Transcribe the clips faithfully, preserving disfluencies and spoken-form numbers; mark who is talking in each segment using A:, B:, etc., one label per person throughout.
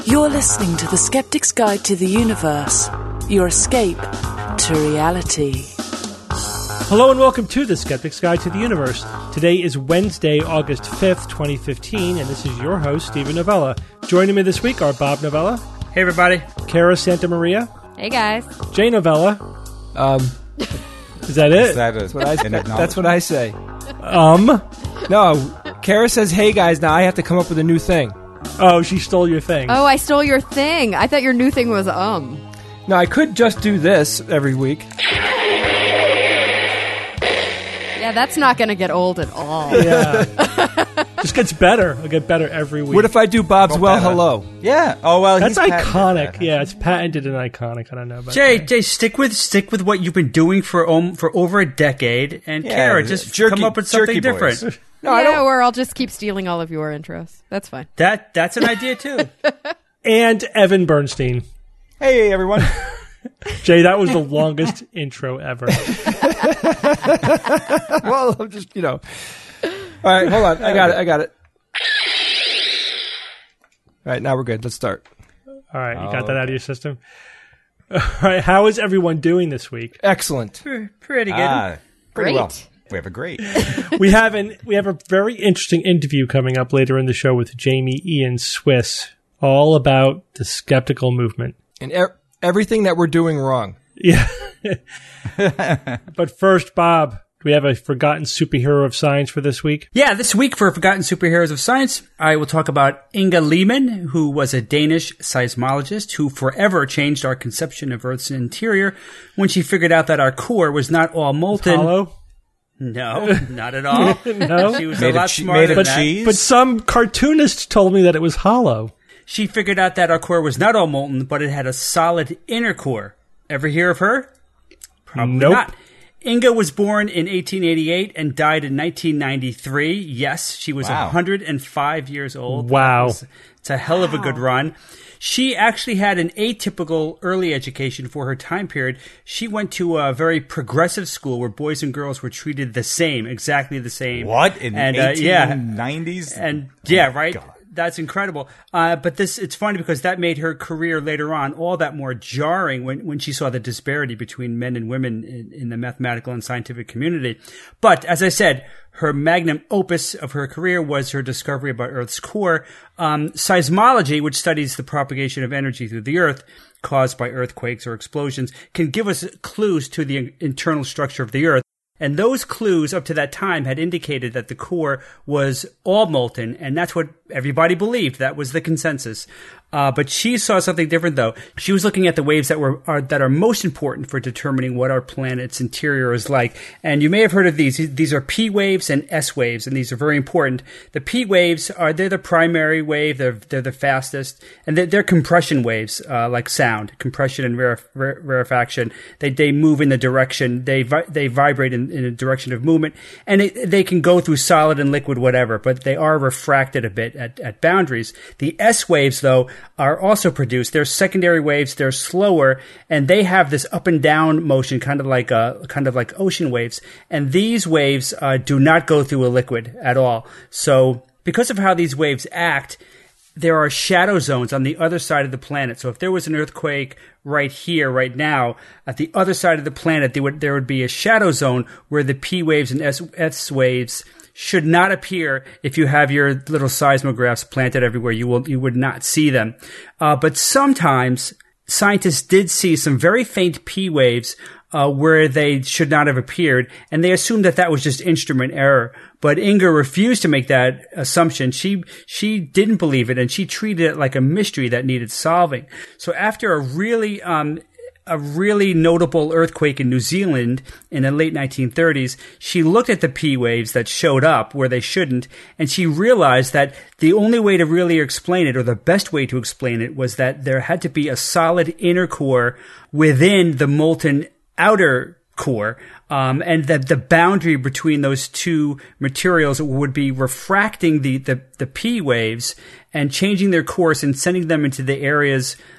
A: You're listening to The Skeptic's Guide to the Universe, your escape to reality.
B: Hello and welcome to The Skeptic's Guide to the Universe. Today is Wednesday, August fifth, twenty fifteen, and this is your host, Stephen Novella. Joining me this week are Bob Novella.
C: Hey, everybody.
B: Kara Santa Maria.
D: Hey, guys.
B: Jay Novella.
E: Um,
B: is that it?
E: that a, that's, what I, that's what I say.
B: Um?
E: No, Kara says, hey, guys, now I have to come up with a new thing.
B: Oh, she stole your thing.
D: Oh, I stole your thing. I thought your new thing was um.
E: No, I could just do this every week.
D: Yeah, that's not going to get old at all.
B: Yeah. Just gets better. It'll get better every week.
E: What if I do Bob's
C: Well,
E: Well,
C: better.
E: Hello?
C: Yeah. Oh well,
B: That's
C: he's
B: iconic.
C: patented.
B: Yeah, it's patented and iconic. I don't know about
C: Jay,
B: that.
C: Jay, stick with stick with what you've been doing for um, for over a decade, and
F: Yeah,
C: Kara, just
F: jerky-
C: come up with something
F: jerky boys.
C: different.
E: No, I
D: yeah,
E: don't.
D: or I'll just keep stealing all of your intros. That's fine.
C: That that's an idea too.
B: And Evan Bernstein.
F: Hey, everyone.
B: Jay, that was the longest intro ever.
E: Well, I'm just, you know. All right, hold on. I got it. I got it. All right, now we're good. Let's start.
B: All right, you got that out of your system? All right, how is everyone doing this week?
E: Excellent.
C: Pretty good.
F: Ah, pretty
D: Great.
F: well. We have a great.
B: we have an we have a very interesting interview coming up later in the show with Jamie Ian Swiss, all about the skeptical movement.
E: And er- everything that we're doing wrong.
B: Yeah. But first, Bob, do we have a forgotten superhero of science for this week?
C: Yeah, this week for Forgotten Superheroes of Science, I will talk about Inga Lehman, who was a Danish seismologist who forever changed our conception of Earth's interior when she figured out that our core was not all molten.
B: Hollow?
C: No, not at all.
B: No?
C: She was
F: Made
C: a
F: of
C: lot
F: che-
C: smarter
F: made
C: than
F: of
C: that.
F: cheese?
B: But some cartoonists told me that it was hollow.
C: She figured out that our core was not all molten, but it had a solid inner core. Ever hear of her? Probably
B: Nope.
C: not. Inga was born in eighteen eighty-eight and died in nineteen ninety-three. Yes, she was
F: Wow.
C: one hundred five years old.
B: Wow.
C: That was- it's a hell of a good run. She actually had an atypical early education for her time period. She went to a very progressive school where boys and girls were treated the same, exactly the same.
F: What? In
C: and,
F: the
C: uh, yeah,
F: eighteen nineties?
C: and yeah, right.
F: God.
C: That's incredible. Uh, but this, it's funny because that made her career later on all that more jarring when, when she saw the disparity between men and women in, in the mathematical and scientific community. But as I said, her magnum opus of her career was her discovery about Earth's core. Um, seismology, which studies the propagation of energy through the Earth caused by earthquakes or explosions, can give us clues to the internal structure of the Earth. And those clues up to that time had indicated that the core was all molten, and that's what everybody believed. That was the consensus. Uh, but she saw something different, though. She was looking at the waves that were are, that are most important for determining what our planet's interior is like. And you may have heard of these. These are P waves and S waves, and these are very important. The P waves are they're the primary wave. They're they're the fastest, and they're, they're compression waves, uh, like sound, compression and raref- rare, rarefaction. They they move in the direction they vi- they vibrate in, in a direction of movement, and it, they can go through solid and liquid, whatever. But they are refracted a bit at, at boundaries. The S waves, though, are also produced. They're secondary waves. They're slower, and they have this up and down motion, kind of like uh, kind of like ocean waves. And these waves uh, do not go through a liquid at all. So, because of how these waves act, there are shadow zones on the other side of the planet. So, if there was an earthquake right here, right now, at the other side of the planet, there would there would be a shadow zone where the P waves and S, S waves should not appear. If you have your little seismographs planted everywhere, you will you would not see them. Uh, but sometimes scientists did see some very faint P waves uh, where they should not have appeared, and they assumed that that was just instrument error. But Inga refused to make that assumption. She she didn't believe it, and she treated it like a mystery that needed solving. So after a really um, a really notable earthquake in New Zealand in the late nineteen thirties, she looked at the P waves that showed up where they shouldn't, and she realized that the only way to really explain it, or the best way to explain it, was that there had to be a solid inner core within the molten outer core, um, and that the boundary between those two materials would be refracting the, the, the P waves and changing their course and sending them into the areas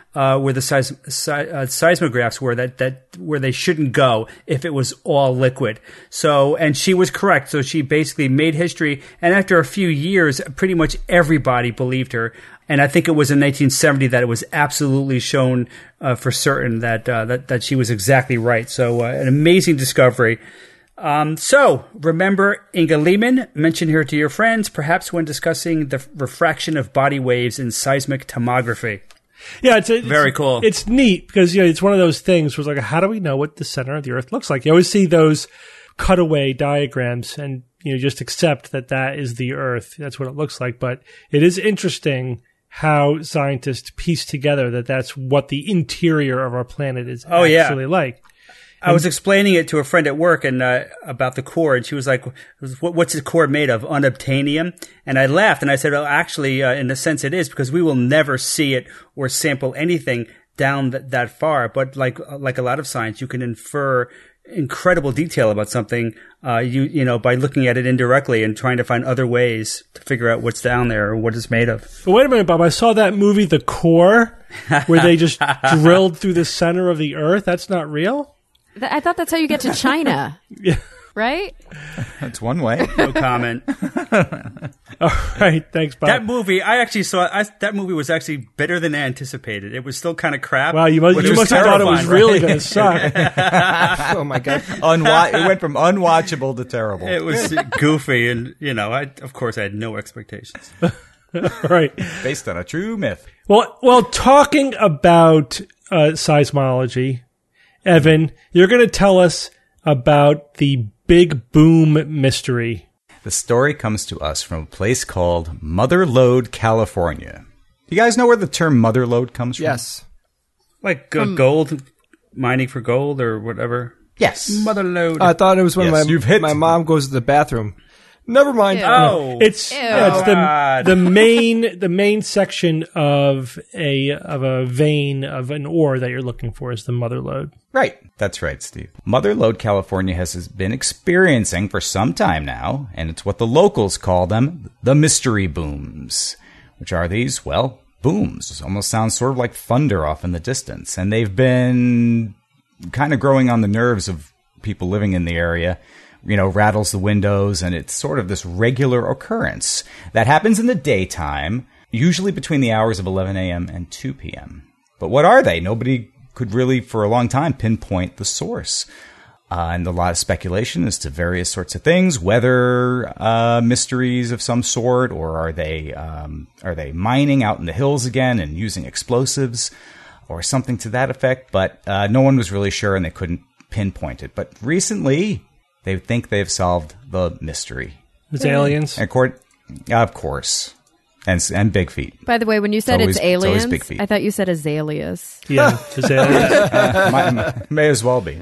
C: uh, where the seis- se- uh, seismographs were that, that where they shouldn't go if it was all liquid. So, and she was correct. So she basically made history. And after a few years, pretty much everybody believed her. And I think it was in nineteen seventy that it was absolutely shown uh, for certain that, uh, that that she was exactly right. So, uh, an amazing discovery. Um, so, remember Inga Lehman. Mention her to your friends, perhaps when discussing the refraction of body waves in seismic tomography.
B: Yeah, it's, it's
C: Very cool.
B: It's neat because, you know, it's one of those things where it's like, how do we know what the center of the Earth looks like? You always see those cutaway diagrams and, you know, just accept that that is the Earth. That's what it looks like. But it is interesting how scientists piece together that that's what the interior of our planet is
C: Oh, yeah.
B: actually like.
C: I was explaining it to a friend at work and uh, about the core, and she was like, what, what's the core made of? Unobtainium? And I laughed, and I said, well, actually, uh, in a sense it is, because we will never see it or sample anything down th- that far. But like like a lot of science, you can infer incredible detail about something uh, you you know, by looking at it indirectly and trying to find other ways to figure out what's down there or what it's made of.
B: But wait a minute, Bob. I saw that movie, The Core, where they just drilled through the center of the Earth. That's not real?
D: Th- I thought that's how you get to China.
B: Yeah.
D: Right?
F: That's one way.
C: No comment.
B: All right. Thanks, Bob.
C: That movie, I actually saw, I, that movie was actually better than anticipated. It was still kind of crap.
B: Wow, you must,
C: but
B: you
C: it was
B: must have thought it was
C: terrifying,
B: really
C: right?
B: going to suck.
E: Oh my god.
F: Unwa- it went from unwatchable to terrible.
C: It was goofy, and, you know, I, of course, I had no expectations.
B: Right.
F: Based on a true myth.
B: Well, well, talking about uh, seismology, Evan, you're going to tell us about the Big Boom mystery.
F: The story comes to us from a place called Mother Lode, California. You guys know where the term mother lode comes from?
E: Yes.
C: Like uh, gold, mining for gold or whatever.
F: Yes.
C: Mother load.
E: I thought it was when
F: Yes,
E: my
F: you've hit-
E: my mom goes to the bathroom. Never mind.
D: Ew.
C: oh.
B: It's
D: Ew.
B: yeah, it's
C: God.
B: the the main the main section of a of a vein of an ore that you're looking for is the mother lode.
F: Right. That's right, Steve. Mother Lode, California has been experiencing for some time now, and it's what the locals call them, the mystery booms. Which are these? Well, booms. It almost sounds sort of like thunder off in the distance. And they've been kind of growing on the nerves of people living in the area. You know, rattles the windows, and it's sort of this regular occurrence that happens in the daytime, usually between the hours of eleven a.m. and two p.m. But what are they? Nobody could really, for a long time, pinpoint the source. Uh, and a lot of speculation as to various sorts of things, weather uh, mysteries of some sort, or are they um, are they mining out in the hills again and using explosives, or something to that effect. But uh, no one was really sure, and they couldn't pinpoint it. But recently, they think they've solved the mystery.
B: It's aliens.
F: And court, of course, and and big feet.
D: By the way, when you said
F: always-
D: it's
F: it's always
D: aliens,
F: big feet.
D: I thought you said azaleas.
B: Yeah, it's aliens.
F: Might- may as well be.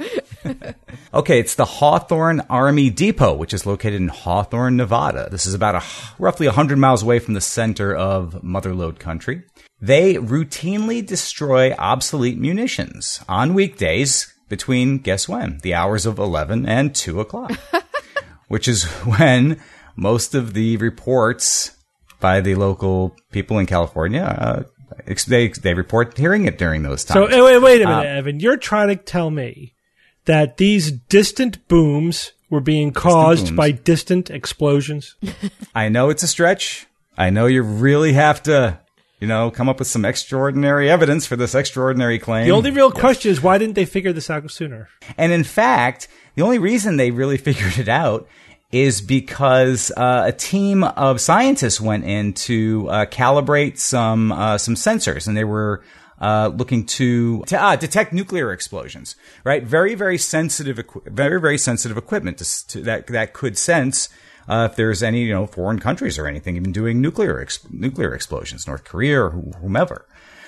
F: Okay, it's the Hawthorne Army Depot, which is located in Hawthorne, Nevada. This is about a, roughly one hundred miles away from the center of Mother Lode country. They routinely destroy obsolete munitions on weekdays between, guess when? The hours of eleven and two o'clock, which is when most of the reports by the local people in California, uh, ex- they, they report hearing it during those
B: So
F: times.
B: eh, wait, wait a minute,
F: Uh,
B: Evan. You're trying to tell me that these distant booms were being caused
F: booms.
B: by distant explosions?
F: I know it's a stretch. I know you really have to, you know, come up with some extraordinary evidence for this extraordinary claim.
B: The only real question is, why didn't they figure this out sooner?
F: And in fact, the only reason they really figured it out is because uh, a team of scientists went in to uh, calibrate some uh, some sensors, and they were uh, looking to, to uh, detect nuclear explosions. Right, very very sensitive, equi- very very sensitive equipment to, to, that that could sense uh, if there's any you know foreign countries or anything even doing nuclear ex- nuclear explosions, North Korea or wh- whomever.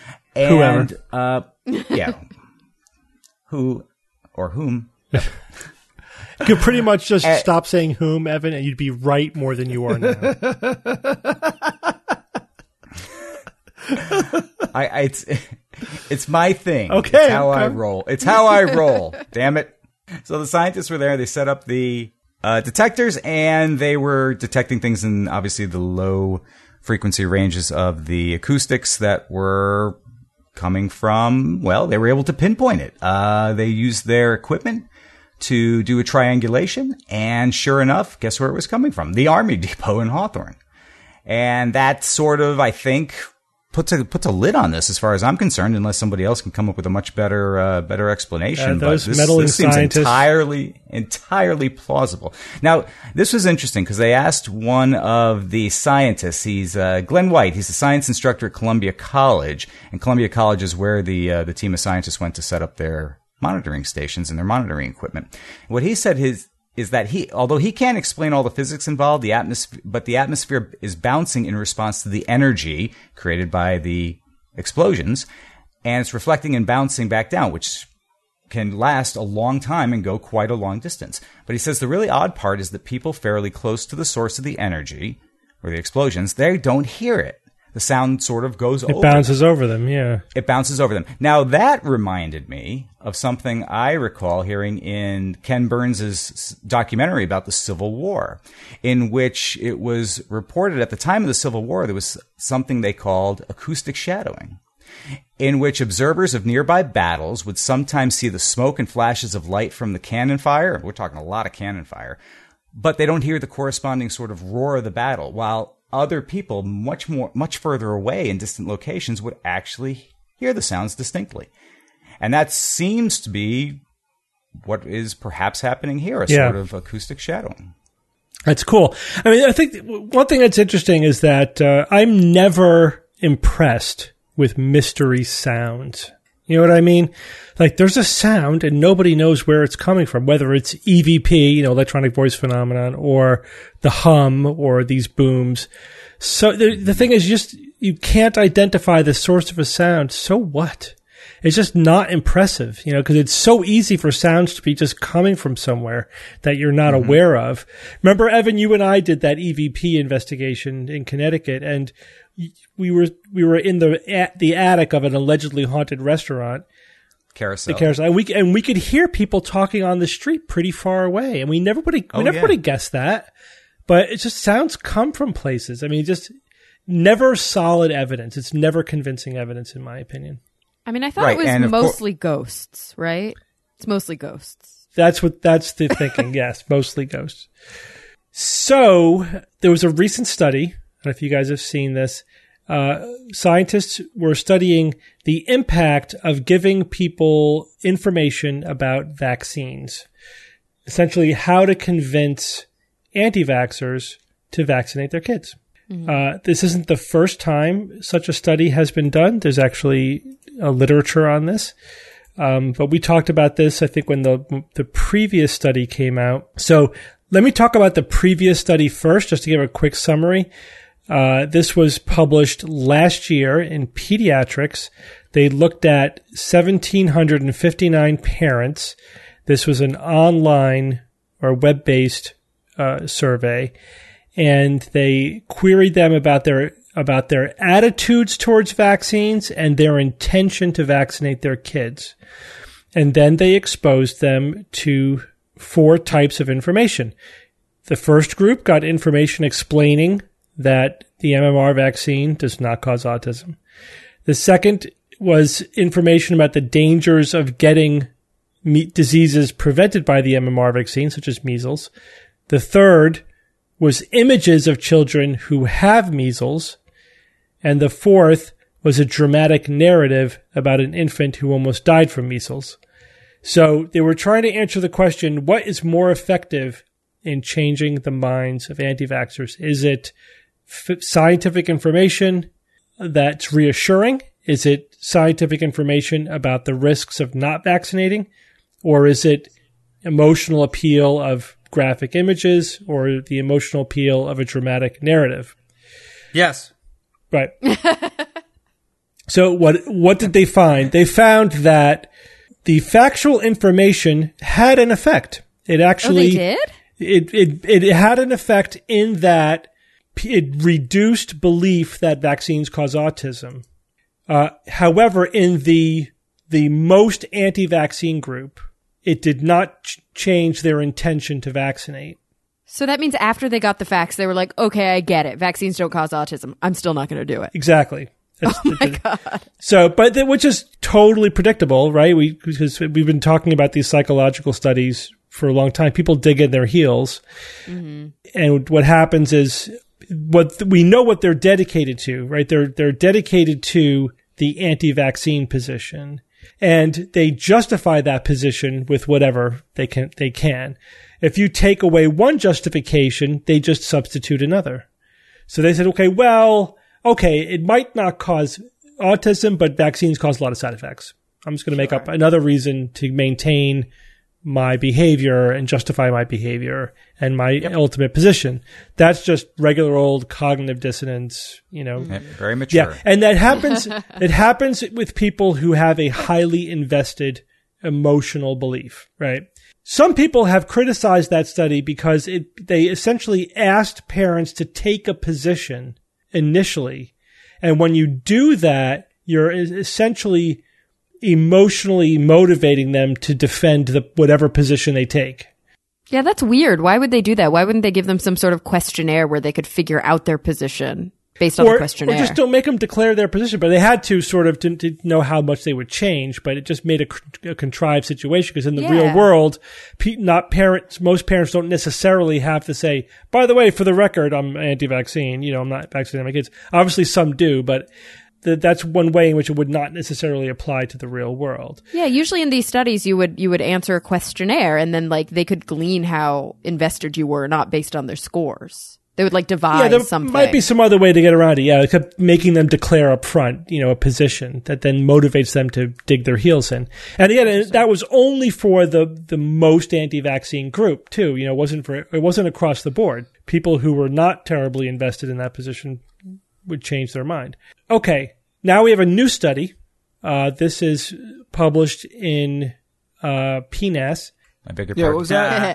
F: And,
B: Whoever.
F: uh, yeah, who or whom.
B: You could pretty much just
F: Eh.
B: stop saying whom, Evan, and you'd be right more than you are now.
F: I, I it's it's my thing.
B: Okay,
F: it's how I
B: okay.
F: roll. It's how I roll. Damn it! So the scientists were there. They set up the uh, detectors, and they were detecting things in obviously the low frequency ranges of the acoustics that were coming from, well, they were able to pinpoint it. Uh, they used their equipment to do a triangulation, and sure enough, guess where it was coming from? The Army Depot in Hawthorne. And that sort of, I think, puts a puts a lid on this, as far as I'm concerned, unless somebody else can come up with a much better uh, better explanation.
B: Uh, those
F: but this,
B: meddling
F: this seems
B: scientists.
F: entirely entirely plausible. Now, this was interesting because they asked one of the scientists. He's uh, Glenn White. He's a science instructor at Columbia College, and Columbia College is where the uh, the team of scientists went to set up their monitoring stations and their monitoring equipment. What he said his is that he, although he can't explain all the physics involved, the atmosphere, but the atmosphere is bouncing in response to the energy created by the explosions, and it's reflecting and bouncing back down, which can last a long time and go quite a long distance. But he says the really odd part is that people fairly close to the source of the energy, or the explosions, they don't hear it. The sound sort of goes over.
B: It bounces over them, yeah.
F: It bounces over them. Now, that reminded me of something I recall hearing in Ken Burns' documentary about the Civil War, in which it was reported at the time of the Civil War there was something they called acoustic shadowing, in which observers of nearby battles would sometimes see the smoke and flashes of light from the cannon fire. We're talking a lot of cannon fire. But they don't hear the corresponding sort of roar of the battle, while other people much more, much further away in distant locations would actually hear the sounds distinctly. And that seems to be what is perhaps happening here, a
B: Yeah.
F: sort of acoustic shadowing.
B: That's cool. I mean, I think one thing that's interesting is that uh, I'm never impressed with mystery sounds. You know what I mean? Like, there's a sound and nobody knows where it's coming from, whether it's E V P, you know, electronic voice phenomenon, or the hum, or these booms. So the, the thing is, just, you can't identify the source of a sound. So what? It's just not impressive, you know, because it's so easy for sounds to be just coming from somewhere that you're not mm-hmm. aware of. Remember, Evan, you and I did that E V P investigation in Connecticut, and we were we were in the the attic of an allegedly haunted restaurant,
F: Carousel.
B: the Carousel, and we and we could hear people talking on the street pretty far away, and we never would have
F: Oh,
B: we never
F: yeah.
B: would have guessed that. But it just sounds come from places. I mean, just never solid evidence. It's never convincing evidence, in my opinion.
D: I mean, I thought
F: Right,
D: it was
F: and of cour-
D: mostly ghosts, right? It's mostly ghosts.
B: That's what that's the thinking. Yes, mostly ghosts. So there was a recent study. I don't know if you guys have seen this. Uh, scientists were studying the impact of giving people information about vaccines. Essentially, how to convince anti-vaxxers to vaccinate their kids. Mm-hmm. Uh, this isn't the first time such a study has been done. There's actually a literature on this. Um, but we talked about this, I think, when the the previous study came out. So let me talk about the previous study first, just to give a quick summary. Uh, this was published last year in Pediatrics. They looked at one thousand seven hundred fifty-nine parents. This was an online or web-based uh, survey, and they queried them about their about their attitudes towards vaccines and their intention to vaccinate their kids. And then they exposed them to four types of information. The first group got information explaining that the M M R vaccine does not cause autism. The second was information about the dangers of getting me- diseases prevented by the M M R vaccine, such as measles. The third was images of children who have measles. And the fourth was a dramatic narrative about an infant who almost died from measles. So they were trying to answer the question, what is more effective in changing the minds of anti-vaxxers? Is it f- scientific information that's reassuring? Is it scientific information about the risks of not vaccinating? Or is it emotional appeal of graphic images or the emotional appeal of a dramatic narrative?
C: Yes.
B: Right. So what what did they find? They found that the factual information had an effect. It actually
D: Oh, they did?
B: It, it it had an effect in that it reduced belief that vaccines cause autism. Uh, however, in the the most anti-vaccine group, it did not ch- change their intention to vaccinate.
D: So that means after they got the facts, they were like, okay, I get it. Vaccines don't cause autism. I'm still not going to do it.
B: Exactly. That's,
D: Oh my God.
B: So, but the, which is totally predictable, right? We because we've been talking about these psychological studies for a long time. People dig in their heels, mm-hmm. and what happens is what we know what they're dedicated to, right? They're they're dedicated to the anti-vaccine position, and they justify that position with whatever they can. They can. If you take away one justification, they just substitute another. So they said, okay, well, okay, it might not cause autism, but vaccines cause a lot of side effects. I'm just going to make up another reason to maintain my behavior and justify my behavior and my yep. ultimate position. That's just regular old cognitive dissonance, you know.
F: Yeah, very mature.
B: Yeah, and that happens. It happens with people who have a highly invested emotional belief, right? Some people have criticized that study because it, they essentially asked parents to take a position initially. And when you do that, you're essentially emotionally motivating them to defend the whatever position they take.
D: Yeah, that's weird. Why would they do that? Why wouldn't they give them some sort of questionnaire where they could figure out their position based on
B: or,
D: the questionnaire?
B: Or just don't make them declare their position. But they had to sort of to, to know how much they would change. But it just made a, a contrived situation because in the
D: yeah.
B: real world, pe- not parents, most parents don't necessarily have to say, by the way, for the record, I'm anti-vaccine. You know, I'm not vaccinating my kids. Obviously, some do, but th- that's one way in which it would not necessarily apply to the real world.
D: Yeah, usually in these studies, you would you would answer a questionnaire, and then like they could glean how invested you were, not based on their scores. They would like devise
B: yeah, there
D: something.
B: might be some other way to get around it. Yeah, except making them declare up front, you know, a position that then motivates them to dig their heels in. And again, that was only for the the most anti-vaccine group too. You know, it wasn't for it wasn't across the board. People who were not terribly invested in that position would change their mind. Okay, now we have a new study. Uh, this is published in uh, P N A S.
F: I beg your
E: yeah,
F: pardon.
E: what was that?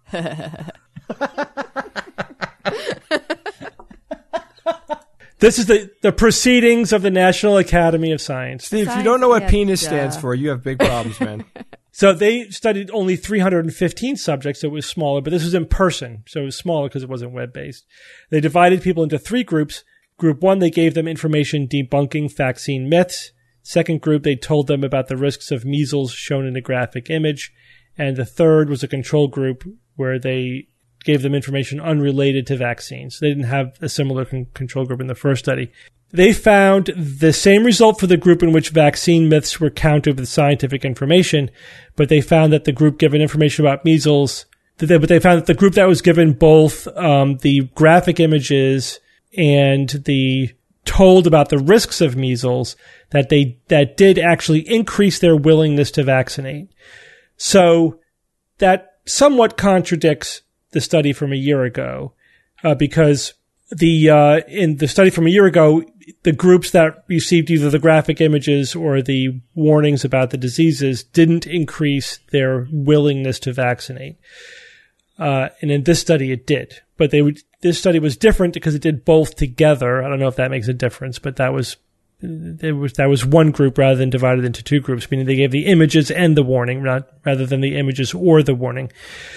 B: This is the, the Proceedings of the National Academy of Science.
E: Steve, if you
D: Science,
E: don't know what
D: yeah,
E: penis
D: duh.
E: stands for, you have big problems, man.
B: So they studied only three hundred fifteen subjects, so it was smaller, but this was in person, so it was smaller because it wasn't web-based. They divided people into three groups. Group one, they gave them information debunking vaccine myths. Second group, they told them about the risks of measles shown in a graphic image. And the third was a control group where they gave them information unrelated to vaccines. They didn't have a similar con- control group in the first study. They found the same result for the group in which vaccine myths were countered with scientific information, but they found that the group given information about measles, but they found that the group that was given both um, the graphic images and the told about the risks of measles, that they that did actually increase their willingness to vaccinate. So that somewhat contradicts the study from a year ago, uh, because the uh, in the study from a year ago, the groups that received either the graphic images or the warnings about the diseases didn't increase their willingness to vaccinate. Uh, and in this study, it did. But they would, this study was different because it did both together. I don't know if that makes a difference, but that was it was that was one group rather than divided into two groups, meaning they gave the images and the warning, not rather than the images or the warning.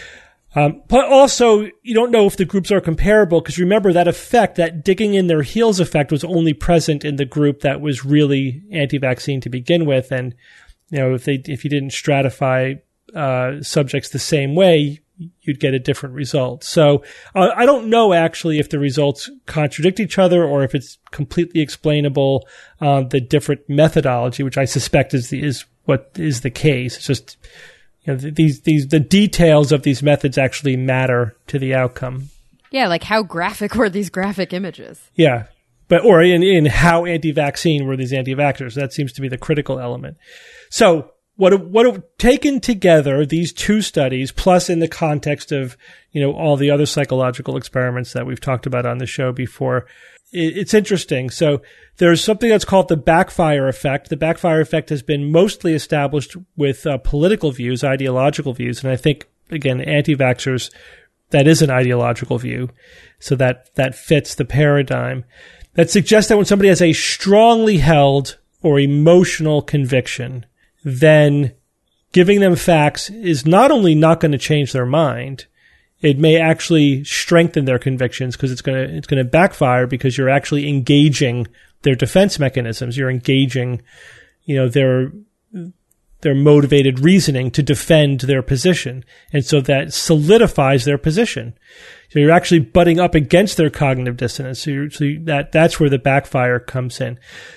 B: Um, but also, you don't know if the groups are comparable because remember that effect, that digging in their heels effect, was only present in the group that was really anti-vaccine to begin with. And, you know, if they, if you didn't stratify, uh, subjects the same way, you'd get a different result. So, uh, I don't know actually if the results contradict each other or if it's completely explainable, um, the different methodology, which I suspect is the, is what is the case. It's just, you know, these, these, the details of these methods actually matter to the outcome.
D: Yeah, like how graphic were these graphic images?
B: Yeah. But, or in, in how anti-vaccine were these anti-vaxxers? That seems to be the critical element. So, what, what, taken together, these two studies, plus in the context of, you know, all the other psychological experiments that we've talked about on the show before, it's interesting. So there's something that's called the backfire effect. The backfire effect has been mostly established with uh, political views, ideological views. And I think, again, anti-vaxxers, that is an ideological view. So that, that fits the paradigm. That suggests that when somebody has a strongly held or emotional conviction, then giving them facts is not only not going to change their mind, it may actually strengthen their convictions because it's going to it's going to backfire because you're actually engaging their defense mechanisms. You're engaging, you know, their their motivated reasoning to defend their position. And so that solidifies their position. So you're actually butting up against their cognitive dissonance. So, you're, so you, that that's where the backfire comes in.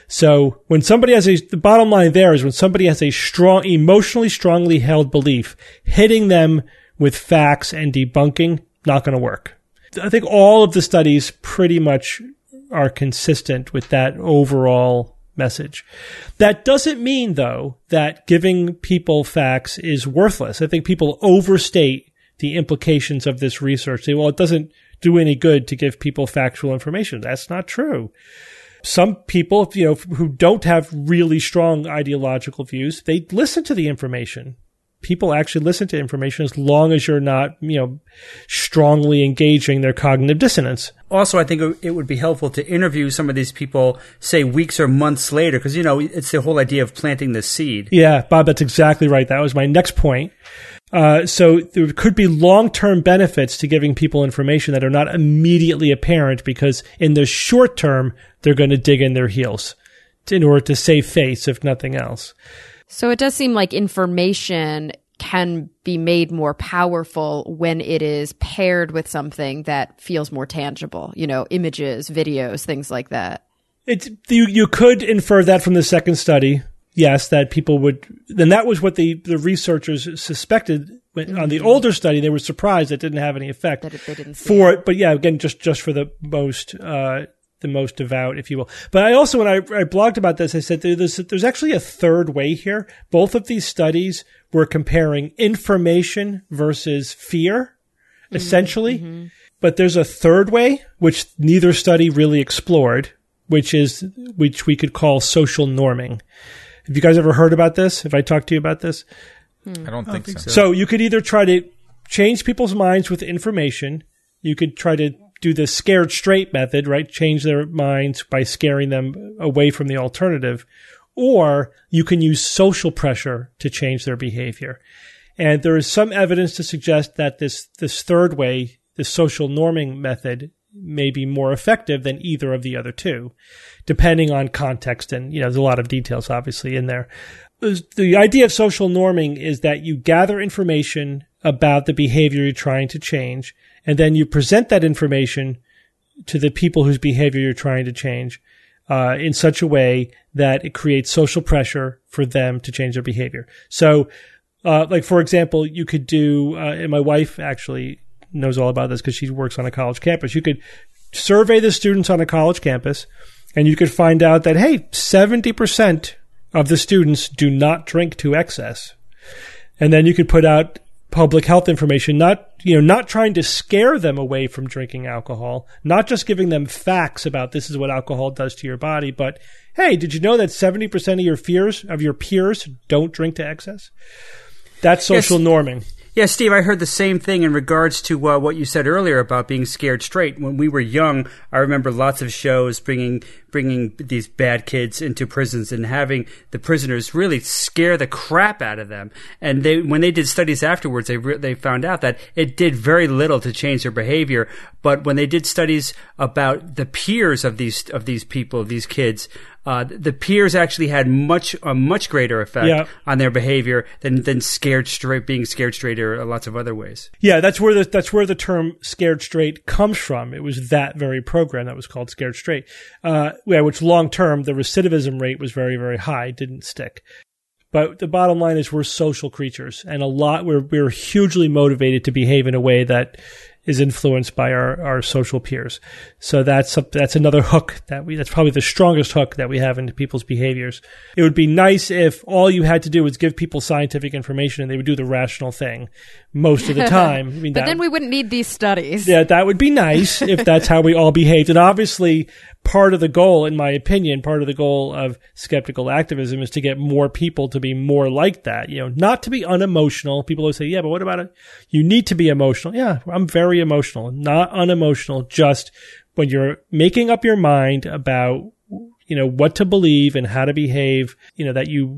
B: So when somebody has a, the bottom line there is when somebody has a strong, emotionally strongly held belief, hitting them with facts and debunking, not going to work. I think all of the studies pretty much are consistent with that overall message. That doesn't mean, though, that giving people facts is worthless. I think people overstate the implications of this research. Say, well, it doesn't do any good to give people factual information. That's not true. Some people, you know, who don't have really strong ideological views, they listen to the information. People actually listen to information as long as you're not, you know, strongly engaging their cognitive dissonance.
C: Also, I think it would be helpful to interview some of these people, say, weeks or months later, because, you know, it's the whole idea of planting the seed.
B: Yeah, Bob, that's exactly right. That was my next point. Uh, so there could be long-term benefits to giving people information that are not immediately apparent because in the short term, they're going to dig in their heels in order to save face, if nothing else.
D: So it does seem like information can be made more powerful when it is paired with something that feels more tangible, you know, images, videos, things like that.
B: It's, you, you could infer that from the second study. Yes, that people would, then that was what the, the researchers suspected when, mm-hmm. on the older study. They were surprised it didn't have any effect
D: that it, they didn't see
B: for
D: it.
B: it. But yeah, again, just, just for the most, uh, the most devout, if you will. But I also, when I, I blogged about this, I said there's, there's actually a third way here. Both of these studies were comparing information versus fear, mm-hmm. essentially. Mm-hmm. But there's a third way, which neither study really explored, which is, which we could call social norming. Have you guys ever heard about this? Have I talked to you about this?
F: I don't, I don't think, think so.
B: So you could either try to change people's minds with information. You could try to do the scared straight method, right? Change their minds by scaring them away from the alternative. Or you can use social pressure to change their behavior. And there is some evidence to suggest that this, this third way, the social norming method, may be more effective than either of the other two, depending on context. And, you know, there's a lot of details obviously in there. The idea of social norming is that you gather information about the behavior you're trying to change, and then you present that information to the people whose behavior you're trying to change uh, in such a way that it creates social pressure for them to change their behavior. So, uh, like, for example, you could do, uh, and my wife actually knows all about this because she works on a college campus. You could survey the students on a college campus, and you could find out that, hey, seventy percent of the students do not drink to excess. And then you could put out public health information, not, you know, not trying to scare them away from drinking alcohol, not just giving them facts about this is what alcohol does to your body, but, hey, did you know that seventy percent of your fears, of your peers don't drink to excess? That's social yes. norming.
C: Yeah, Steve, I heard the same thing in regards to uh, what you said earlier about being scared straight. When we were young, I remember lots of shows bringing bringing these bad kids into prisons and having the prisoners really scare the crap out of them. And they, when they did studies afterwards, they re- they found out that it did very little to change their behavior. But when they did studies about the peers of these of these people, these kids, Uh, the peers actually had much a much greater effect yeah. on their behavior than than scared straight, being scared straight, or lots of other ways.
B: Yeah, that's where the that's where the term "scared straight" comes from. It was that very program that was called "Scared Straight," uh, yeah, which long term the recidivism rate was very very high, didn't stick. But the bottom line is we're social creatures, and a lot we're we're hugely motivated to behave in a way that is influenced by our, our social peers. So that's a, that's another hook that we, that's probably the strongest hook that we have into people's behaviors. It would be nice if all you had to do was give people scientific information and they would do the rational thing most of the time. I mean,
D: but
B: that,
D: then we wouldn't need these studies.
B: Yeah, that would be nice if that's how we all behaved. And obviously, part of the goal, in my opinion, part of the goal of skeptical activism is to get more people to be more like that. You know, not to be unemotional. People always say, yeah, but what about it? You need to be emotional. Yeah, I'm very emotional, not unemotional. Just when you're making up your mind about, you know, what to believe and how to behave, you know, that you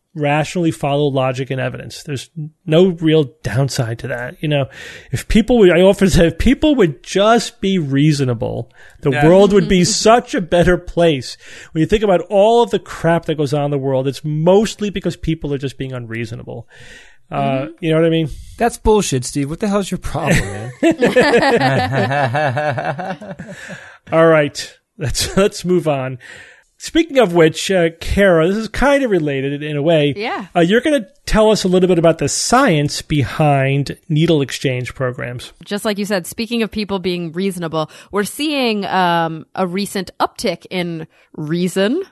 B: rationally follow logic and evidence. There's no real downside to that. You know, if people would, I often say, if people would just be reasonable, the
C: Yeah.
B: world would be such a better place. When you think about all of the crap that goes on in the world, it's mostly because people are just being unreasonable. Uh,
C: Mm-hmm.
B: you know what I mean?
E: That's bullshit, Steve. What the hell's your problem, man?
B: All right, let's let's move on. Speaking of which, uh, Kara, this is kind of related in a way.
D: Yeah.
B: Uh, you're going to tell us a little bit about the science behind needle exchange programs.
D: Just like you said, speaking of people being reasonable, we're seeing um, a recent uptick in reason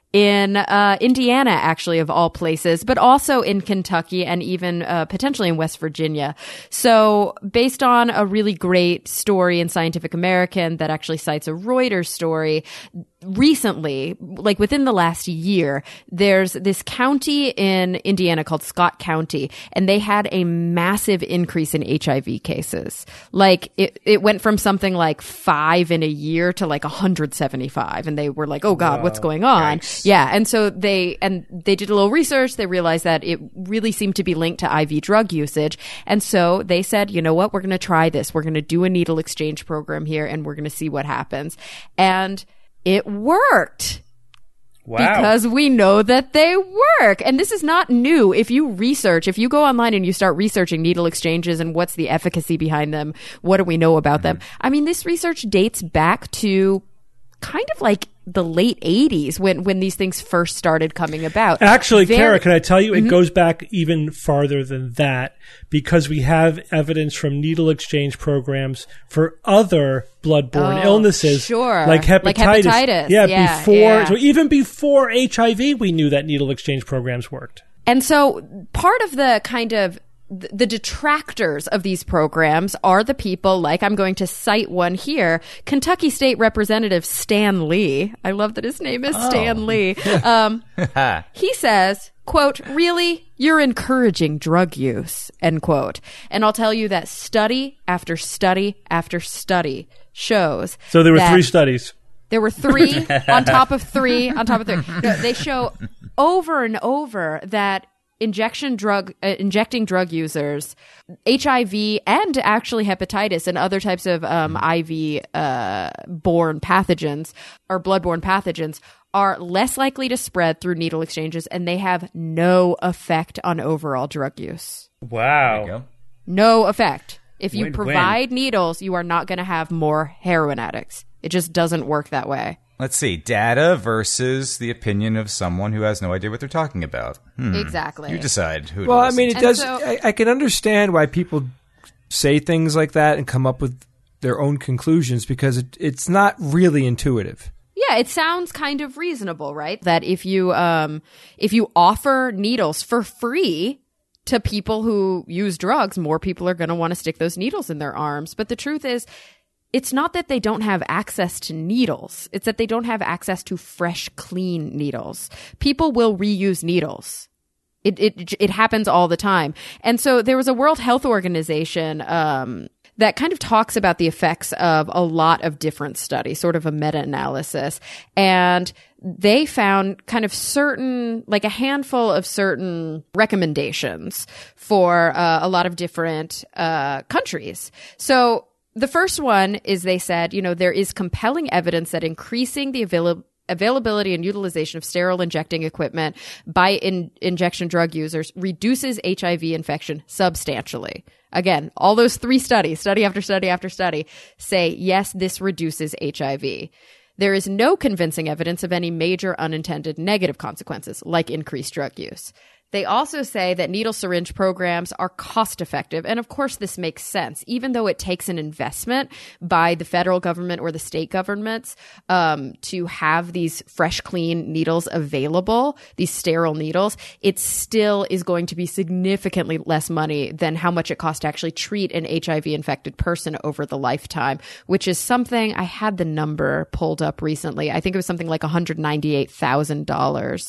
D: in uh, Indiana, actually, of all places, but also in Kentucky and even uh, potentially in West Virginia. So based on a really great story in Scientific American that actually cites a Reuters story, recently, like within the last year, there's this county in Indiana called Scott County, and they had a massive increase in H I V cases. Like it, it went from something like five in a year to like one hundred seventy-five. And they were like, oh God, what's going on?
F: Yikes.
D: Yeah. And so they, and they did a little research. They realized that it really seemed to be linked to I V drug usage. And so they said, you know what? We're going to try this. We're going to do a needle exchange program here, and we're going to see what happens. And it worked.
C: Wow.
D: Because we know that they work. And this is not new. If you research, if you go online and you start researching needle exchanges and what's the efficacy behind them, what do we know about them? I mean, this research dates back to kind of like the late eighties when, when these things first started coming about.
B: Actually,
D: Very-
B: Kara, can I tell you, it goes back even farther than that, because we have evidence from needle exchange programs for other bloodborne
D: Oh,
B: illnesses,
D: sure.
B: like hepatitis.
D: Like hepatitis.
B: Yeah,
D: Yeah,
B: before,
D: yeah.
B: so even before H I V, we knew that needle exchange programs worked.
D: And so part of the kind of th- the detractors of these programs are the people like, I'm going to cite one here, Kentucky State Representative Stan Lee. I love that his name is Stan Lee. Um, he says, quote, really, you're encouraging drug use, end quote. And I'll tell you that study after study after study shows.
B: So there were
D: that
B: three studies.
D: There were three on top of three on top of three. No, they show over and over that injection drug, uh, injecting drug users, H I V and actually hepatitis and other types of um, I V uh, borne pathogens or bloodborne pathogens are less likely to spread through needle exchanges, and they have no effect on overall drug use.
C: Wow.
F: Go.
D: No effect. If you
C: Win-win.
D: provide needles, you are not going to have more heroin addicts. It just doesn't work that way.
F: Let's see. Data versus the opinion of someone who has no idea what they're talking about. Hmm.
D: Exactly.
F: You decide who to
E: Well, I
F: listen
E: mean,
F: to.
E: it
D: And
E: does.
D: so-
E: I, I can understand why people say things like that and come up with their own conclusions because it, it's not really intuitive.
D: Yeah, it sounds kind of reasonable, right? That if you um if you offer needles for free to people who use drugs, more people are going to want to stick those needles in their arms. But the truth is, it's not that they don't have access to needles. It's that they don't have access to fresh, clean needles. People will reuse needles. It it it happens all the time. And so there was a World Health Organization um that kind of talks about the effects of a lot of different studies, sort of a meta-analysis. And they found kind of certain, like a handful of certain recommendations for uh, a lot of different uh, countries. So the first one is they said, you know, there is compelling evidence that increasing the availability availability and utilization of sterile injecting equipment by in- injection drug users reduces H I V infection substantially. Again, all those three studies, study after study after study, say, yes, this reduces H I V. There is no convincing evidence of any major unintended negative consequences, like increased drug use. They also say that needle syringe programs are cost effective. And of course, this makes sense, even though it takes an investment by the federal government or the state governments um, to have these fresh, clean needles available, these sterile needles. It still is going to be significantly less money than how much it costs to actually treat an H I V infected person over the lifetime, which is something I had the number pulled up recently. I think it was something like one hundred ninety-eight thousand dollars.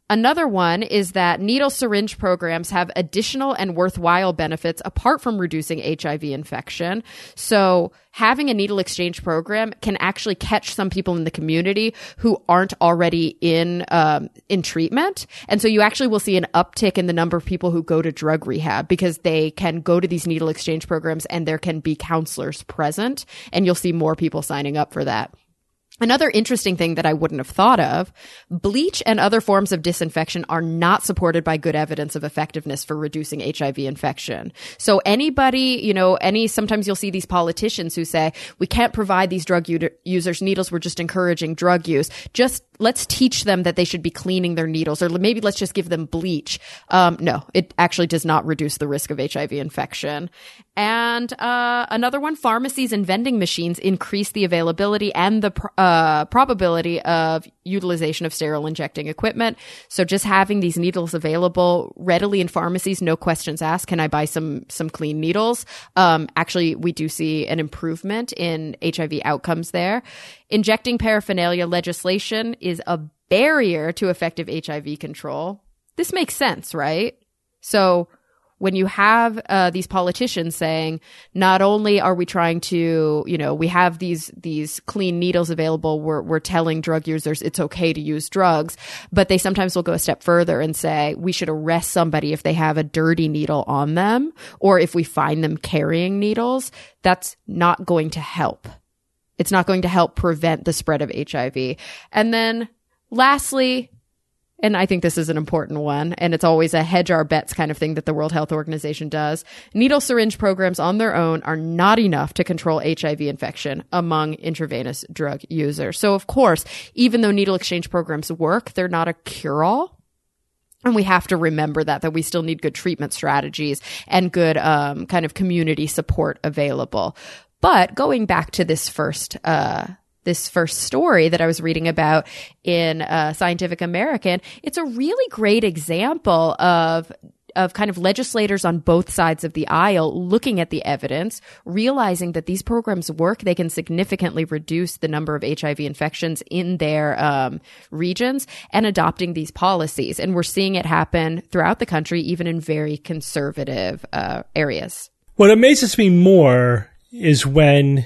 D: Another one is that needle syringe programs have additional and worthwhile benefits apart from reducing H I V infection. So having a needle exchange program can actually catch some people in the community who aren't already in um, in treatment. And so you actually will see an uptick in the number of people who go to drug rehab because they can go to these needle exchange programs and there can be counselors present. And you'll see more people signing up for that. Another interesting thing that I wouldn't have thought of, bleach and other forms of disinfection are not supported by good evidence of effectiveness for reducing H I V infection. So anybody, you know, any, sometimes you'll see these politicians who say, we can't provide these drug u- users needles, we're just encouraging drug use. Just let's teach them that they should be cleaning their needles, or maybe let's just give them bleach. Um, no, it actually does not reduce the risk of H I V infection. And uh, another one, pharmacies and vending machines increase the availability and the pr- uh, probability of utilization of sterile injecting equipment. So just having these needles available readily in pharmacies, no questions asked, can I buy some some clean needles? Um, actually, we do see an improvement in H I V outcomes there. Injecting paraphernalia legislation is a barrier to effective H I V control. This makes sense, right? So when you have uh, these politicians saying, not only are we trying to, you know, we have these these clean needles available, we're we're telling drug users it's okay to use drugs, but they sometimes will go a step further and say we should arrest somebody if they have a dirty needle on them, or if we find them carrying needles. That's not going to help. It's not going to help prevent the spread of H I V. And then lastly, and I think this is an important one, and it's always a hedge our bets kind of thing that the World Health Organization does. Needle syringe programs on their own are not enough to control H I V infection among intravenous drug users. So, of course, even though needle exchange programs work, they're not a cure-all. And we have to remember that, that we still need good treatment strategies and good um, kind of community support available. But going back to this first uh this first story that I was reading about in uh, Scientific American, it's a really great example of of kind of legislators on both sides of the aisle looking at the evidence, realizing that these programs work. They can significantly reduce the number of H I V infections in their um, regions, and adopting these policies. And we're seeing it happen throughout the country, even in very conservative uh, areas.
B: What amazes me more is when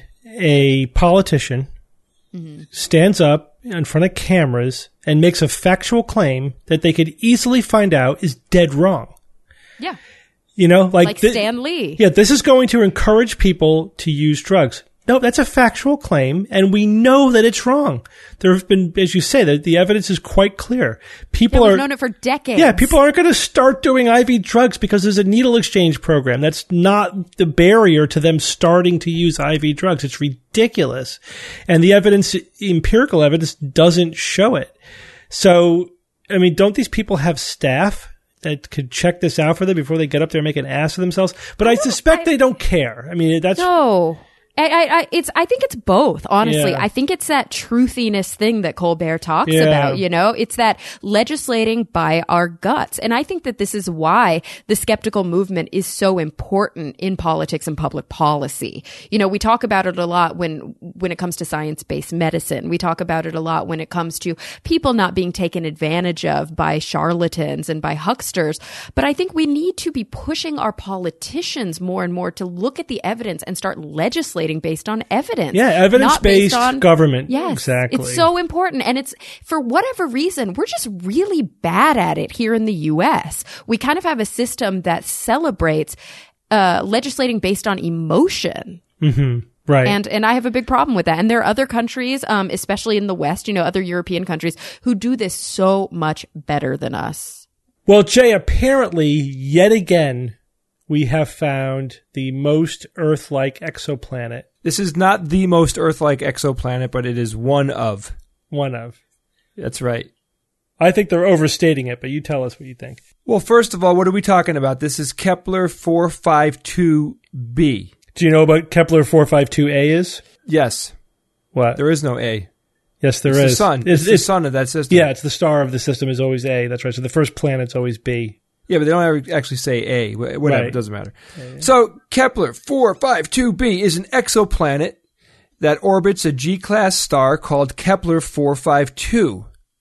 B: a politician mm-hmm. stands up in front of cameras and makes a factual claim that they could easily find out is dead wrong.
D: Yeah.
B: You know, like,
D: like
B: th-
D: Stan Lee.
B: Yeah, this is going to encourage people to use drugs. No, that's a factual claim, and we know that it's wrong. There have been, as you say, that the evidence is quite clear. People
D: yeah, we've
B: are
D: known it for decades.
B: Yeah, people aren't going to start doing I V drugs because there's a needle exchange program. That's not the barrier to them starting to use I V drugs. It's ridiculous, and the evidence, empirical evidence, doesn't show it. So, I mean, don't these people have staff that could check this out for them before they get up there and make an ass of themselves? But I, I suspect I, they don't care. I mean, that's
D: no. I, I, it's, I think it's both, honestly.
B: Yeah.
D: I think it's that truthiness thing that Colbert talks
B: yeah.
D: about, you know? It's that legislating by our guts. And I think that this is why the skeptical movement is so important in politics and public policy. You know, we talk about it a lot when, when it comes to science-based medicine. We talk about it a lot when it comes to people not being taken advantage of by charlatans and by hucksters. But I think we need to be pushing our politicians more and more to look at the evidence and start legislating based on evidence.
B: Yeah, evidence-based
D: on,
B: government.
D: Yes,
B: exactly.
D: It's so important. And it's, for whatever reason, we're just really bad at it here in the U S. We kind of have a system that celebrates uh, legislating based on emotion.
B: Mm-hmm. Right.
D: And and I have a big problem with that. And there are other countries, um, especially in the West, you know, other European countries, who do this so much better than us.
B: Well, Jay, apparently, yet again, we have found the most Earth-like exoplanet.
E: This is not the most Earth-like exoplanet, but it is one of.
B: One of.
E: That's right.
B: I think they're overstating it, but you tell us what you think.
E: Well, first of all, what are we talking about? This is Kepler four fifty-two b.
B: Do you know what Kepler four fifty-two a is?
E: Yes.
B: What?
E: There is no A.
B: Yes, there
E: it's
B: is.
E: The sun. It's, it's the sun of that system.
B: Yeah, it's the star of the system is always A. That's right. So the first planet's always B.
E: Yeah, but they don't ever actually say A. Whatever,
B: right.
E: It doesn't matter. Yeah, yeah. So Kepler four fifty-two b is an exoplanet that orbits a G-class star called Kepler four fifty-two.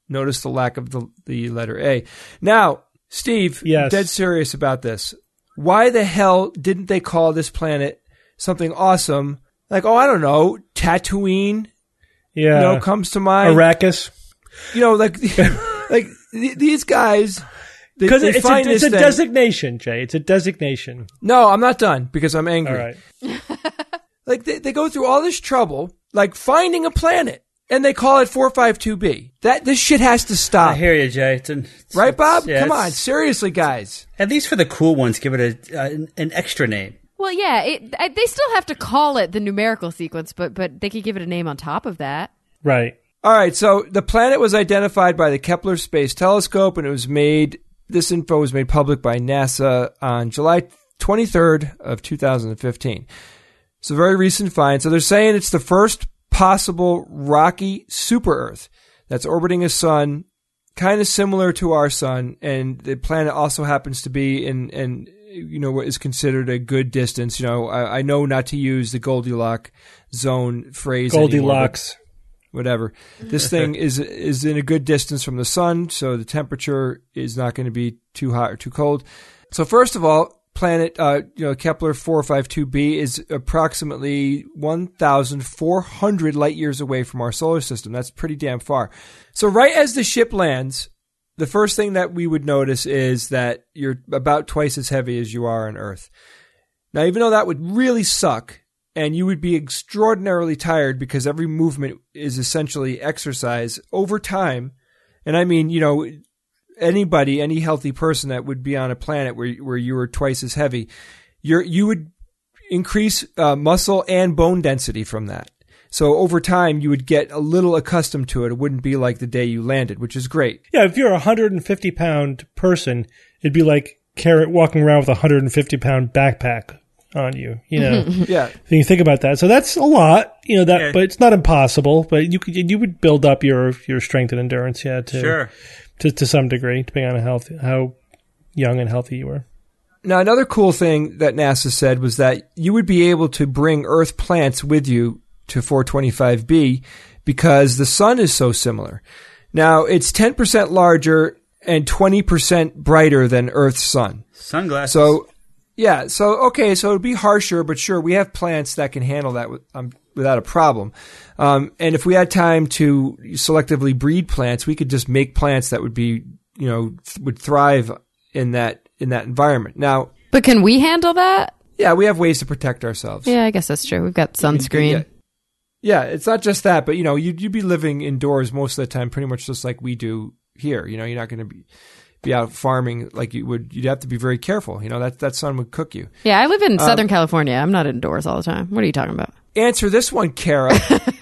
E: Notice the lack of the, the letter A. Now, Steve,
B: Yes.
E: dead serious about this. Why the hell didn't they call this planet something awesome? Like, oh, I don't know, Tatooine,
B: Yeah.
E: you know, comes to mind.
B: Arrakis.
E: You know, like, like th- these guys, they,
B: Because
E: they
B: it's,
E: find
B: a, it's
E: this
B: a
E: thing.
B: designation, Jay. It's a designation.
E: No, I'm not done because I'm angry.
B: All right.
E: Like, they, they go through all this trouble, like finding a planet, and they call it four five two b. That, this shit has to stop.
C: I hear you, Jay. It's an, it's,
E: Right, Bob?
C: yeah,
E: Come
C: it's-
E: on. Seriously, guys.
C: At least for the cool ones, give it a uh, an, an extra name.
D: Well, yeah, it, I, they still have to call it the numerical sequence, but but they could give it a name on top of that.
B: Right.
E: All right, so the planet was identified by the Kepler Space Telescope, and it was made, this info was made public by NASA on July twenty-third of two thousand fifteen. It's a very recent find. So they're saying it's the first possible rocky super-Earth that's orbiting a sun kind of similar to our sun, and the planet also happens to be in, in you know, what is considered a good distance. You know, I, I know not to use the Goldilocks zone phrase anymore, but
B: Goldilocks.
E: whatever. This thing is is in a good distance from the sun, so the temperature is not going to be too hot or too cold. So first of all, planet uh, you know Kepler four five two b is approximately one thousand four hundred light years away from our solar system. That's pretty damn far. So right as the ship lands, the first thing that we would notice is that you're about twice as heavy as you are on Earth. Now, even though that would really suck, and you would be extraordinarily tired because every movement is essentially exercise over time. And I mean, you know, anybody, any healthy person that would be on a planet where where you were twice as heavy, you're you would increase uh, muscle and bone density from that. So over time, you would get a little accustomed to it. It wouldn't be like the day you landed, which is great.
B: Yeah, if you're a one hundred fifty pound person, it'd be like Carrot walking around with a one hundred fifty pound backpack on you, you know.
E: Yeah.
B: So you think about that. So that's a lot, you know, that,
C: Yeah.
B: but it's not impossible, but you could, you would build up your, your strength and endurance, yeah, to,
C: Sure.
B: to, to some degree, depending on how healthy, how young and healthy you were.
E: Now, another cool thing that NASA said was that you would be able to bring Earth plants with you to four twenty-five b because the sun is so similar. Now, it's ten percent larger and twenty percent brighter than Earth's sun.
C: Sunglasses.
E: So, yeah, so, okay, so it'd be harsher, but sure, we have plants that can handle that with, um, without a problem. Um, and if we had time to selectively breed plants, we could just make plants that would be, you know, th- would thrive in that, in that environment. Now,
D: But can we handle that?
E: yeah, we have ways to protect ourselves.
D: Yeah, I guess that's true. We've got sunscreen.
E: Yeah. Yeah, it's not just that, but you know, you'd, you'd be living indoors most of the time, pretty much just like we do here. You know, you're not going to be be out farming like you would. You'd have to be very careful. You know, that that sun would cook you.
D: Yeah, I live in
E: Um,
D: Southern California. I'm not indoors all the time. What are you talking about?
E: Answer this one, Kara.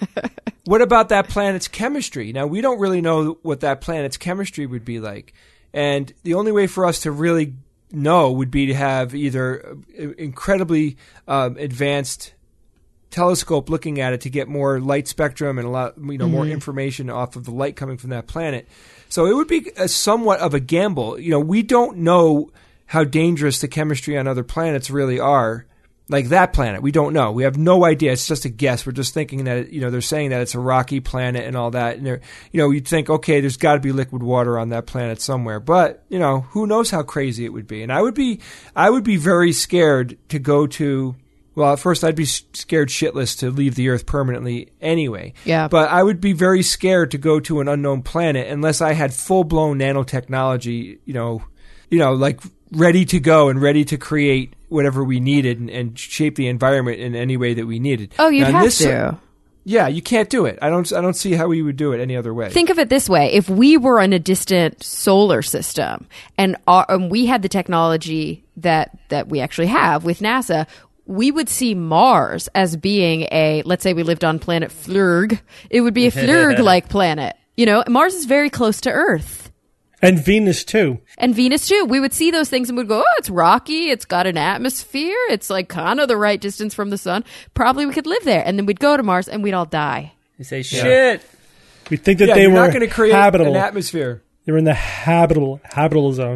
E: What about that planet's chemistry? Now, we don't really know what that planet's chemistry would be like, and the only way for us to really know would be to have either incredibly um, advanced telescope looking at it to get more light spectrum and a lot, you know,
B: Mm-hmm.
E: more information off of the light coming from that planet. So it would be a somewhat of a gamble. You know, we don't know how dangerous the chemistry on other planets really are. Like that planet, we don't know. We have no idea. It's just a guess. We're just thinking that, you know, they're saying that it's a rocky planet and all that. And they're, you know, you'd think, okay, there's got to be liquid water on that planet somewhere. But, you know, who knows how crazy it would be. And I would be, I would be very scared to go to, well, at first I'd be scared shitless to leave the Earth permanently anyway.
D: Yeah.
E: But I would be very scared to go to an unknown planet unless I had full-blown nanotechnology, you know, you know, like ready to go and ready to create whatever we needed and, and shape the environment in any way that we needed.
D: Oh, you'd
E: Now, in
D: have
E: this-
D: to.
E: Yeah, you can't do it. I don't. I don't see how we would do it any other way.
D: Think of it this way. If we were in a distant solar system and, our, and we had the technology that, that we actually have with NASA, we would see Mars as being a, let's say we lived on planet Flurg. It would be a Flurg-like planet. You know, Mars is very close to Earth.
B: And Venus, too.
D: And Venus, too. We would see those things and we'd go, oh, it's rocky. It's got an atmosphere. It's like kind of the right distance from the sun. Probably we could live there. And then we'd go to Mars and we'd all die.
C: They say, shit.
B: We think that
E: yeah,
B: they
E: you're
B: were
E: not going to create
B: habitable.
E: an atmosphere.
B: They were in the habitable habitable zone.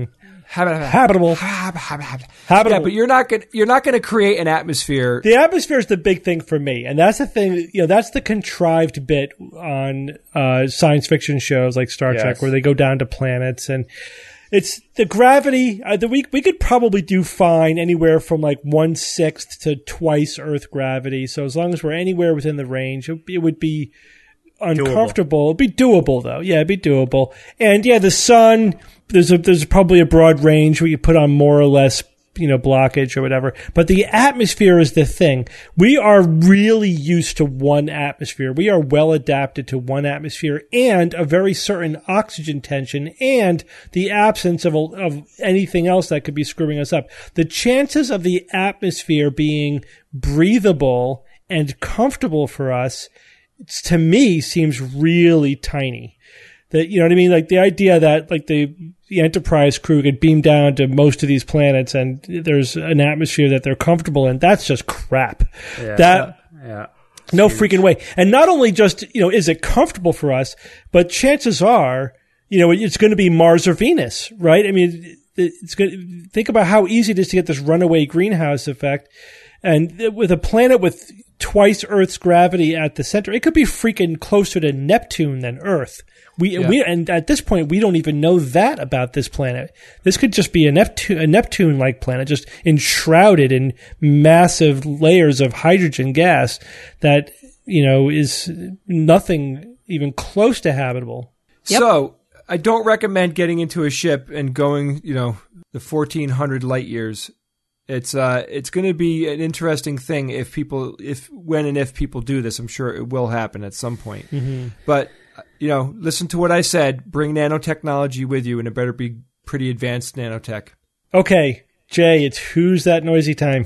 B: habitable.
E: habitable.
B: Habitable.
E: Yeah, but you're not going you're not going to create an atmosphere.
B: The atmosphere is the big thing for me, and that's the thing. You know, that's the contrived bit on uh, science fiction shows like Star
C: Yes.
B: Trek, where they go down to planets, and it's the gravity. Uh, the we we could probably do fine anywhere from like one sixth to twice Earth gravity. So as long as we're anywhere within the range, it, it would be uncomfortable. It'd be doable, though. Yeah, it'd be doable. And yeah, the sun. There's a there's probably a broad range where you put on more or less, you know, blockage or whatever. But the atmosphere is the thing. We are really used to one atmosphere. We are well adapted to one atmosphere and a very certain oxygen tension and the absence of, of anything else that could be screwing us up. The chances of the atmosphere being breathable and comfortable for us, it's, to me, seems really tiny. That, you know what I mean? Like the idea that like the, the Enterprise crew could beam down to most of these planets and there's an atmosphere that they're comfortable in. That's just crap.
C: Yeah.
B: That,
C: Yeah.
B: no freaking way. And not only just, you know, is it comfortable for us, but chances are, you know, it's going to be Mars or Venus, right? I mean, it's going to, think about how easy it is to get this runaway greenhouse effect. And with a planet with twice Earth's gravity at the center, it could be freaking closer to Neptune than Earth. We,
E: Yeah.
B: we, and at this point, we don't even know that about this planet. This could just be a Neptune, a Neptune-like planet, just enshrouded in massive layers of hydrogen gas that, you know, is nothing even close to habitable.
D: Yep.
E: So I don't recommend getting into a ship and going, you know, the fourteen hundred light years. It's uh, it's going to be an interesting thing if people, if when and if people do this. I'm sure it will happen at some point.
B: Mm-hmm.
E: But you know, listen to what I said. Bring nanotechnology with you, and it better be pretty advanced nanotech.
B: Okay, Jay, it's Who's That Noisy time.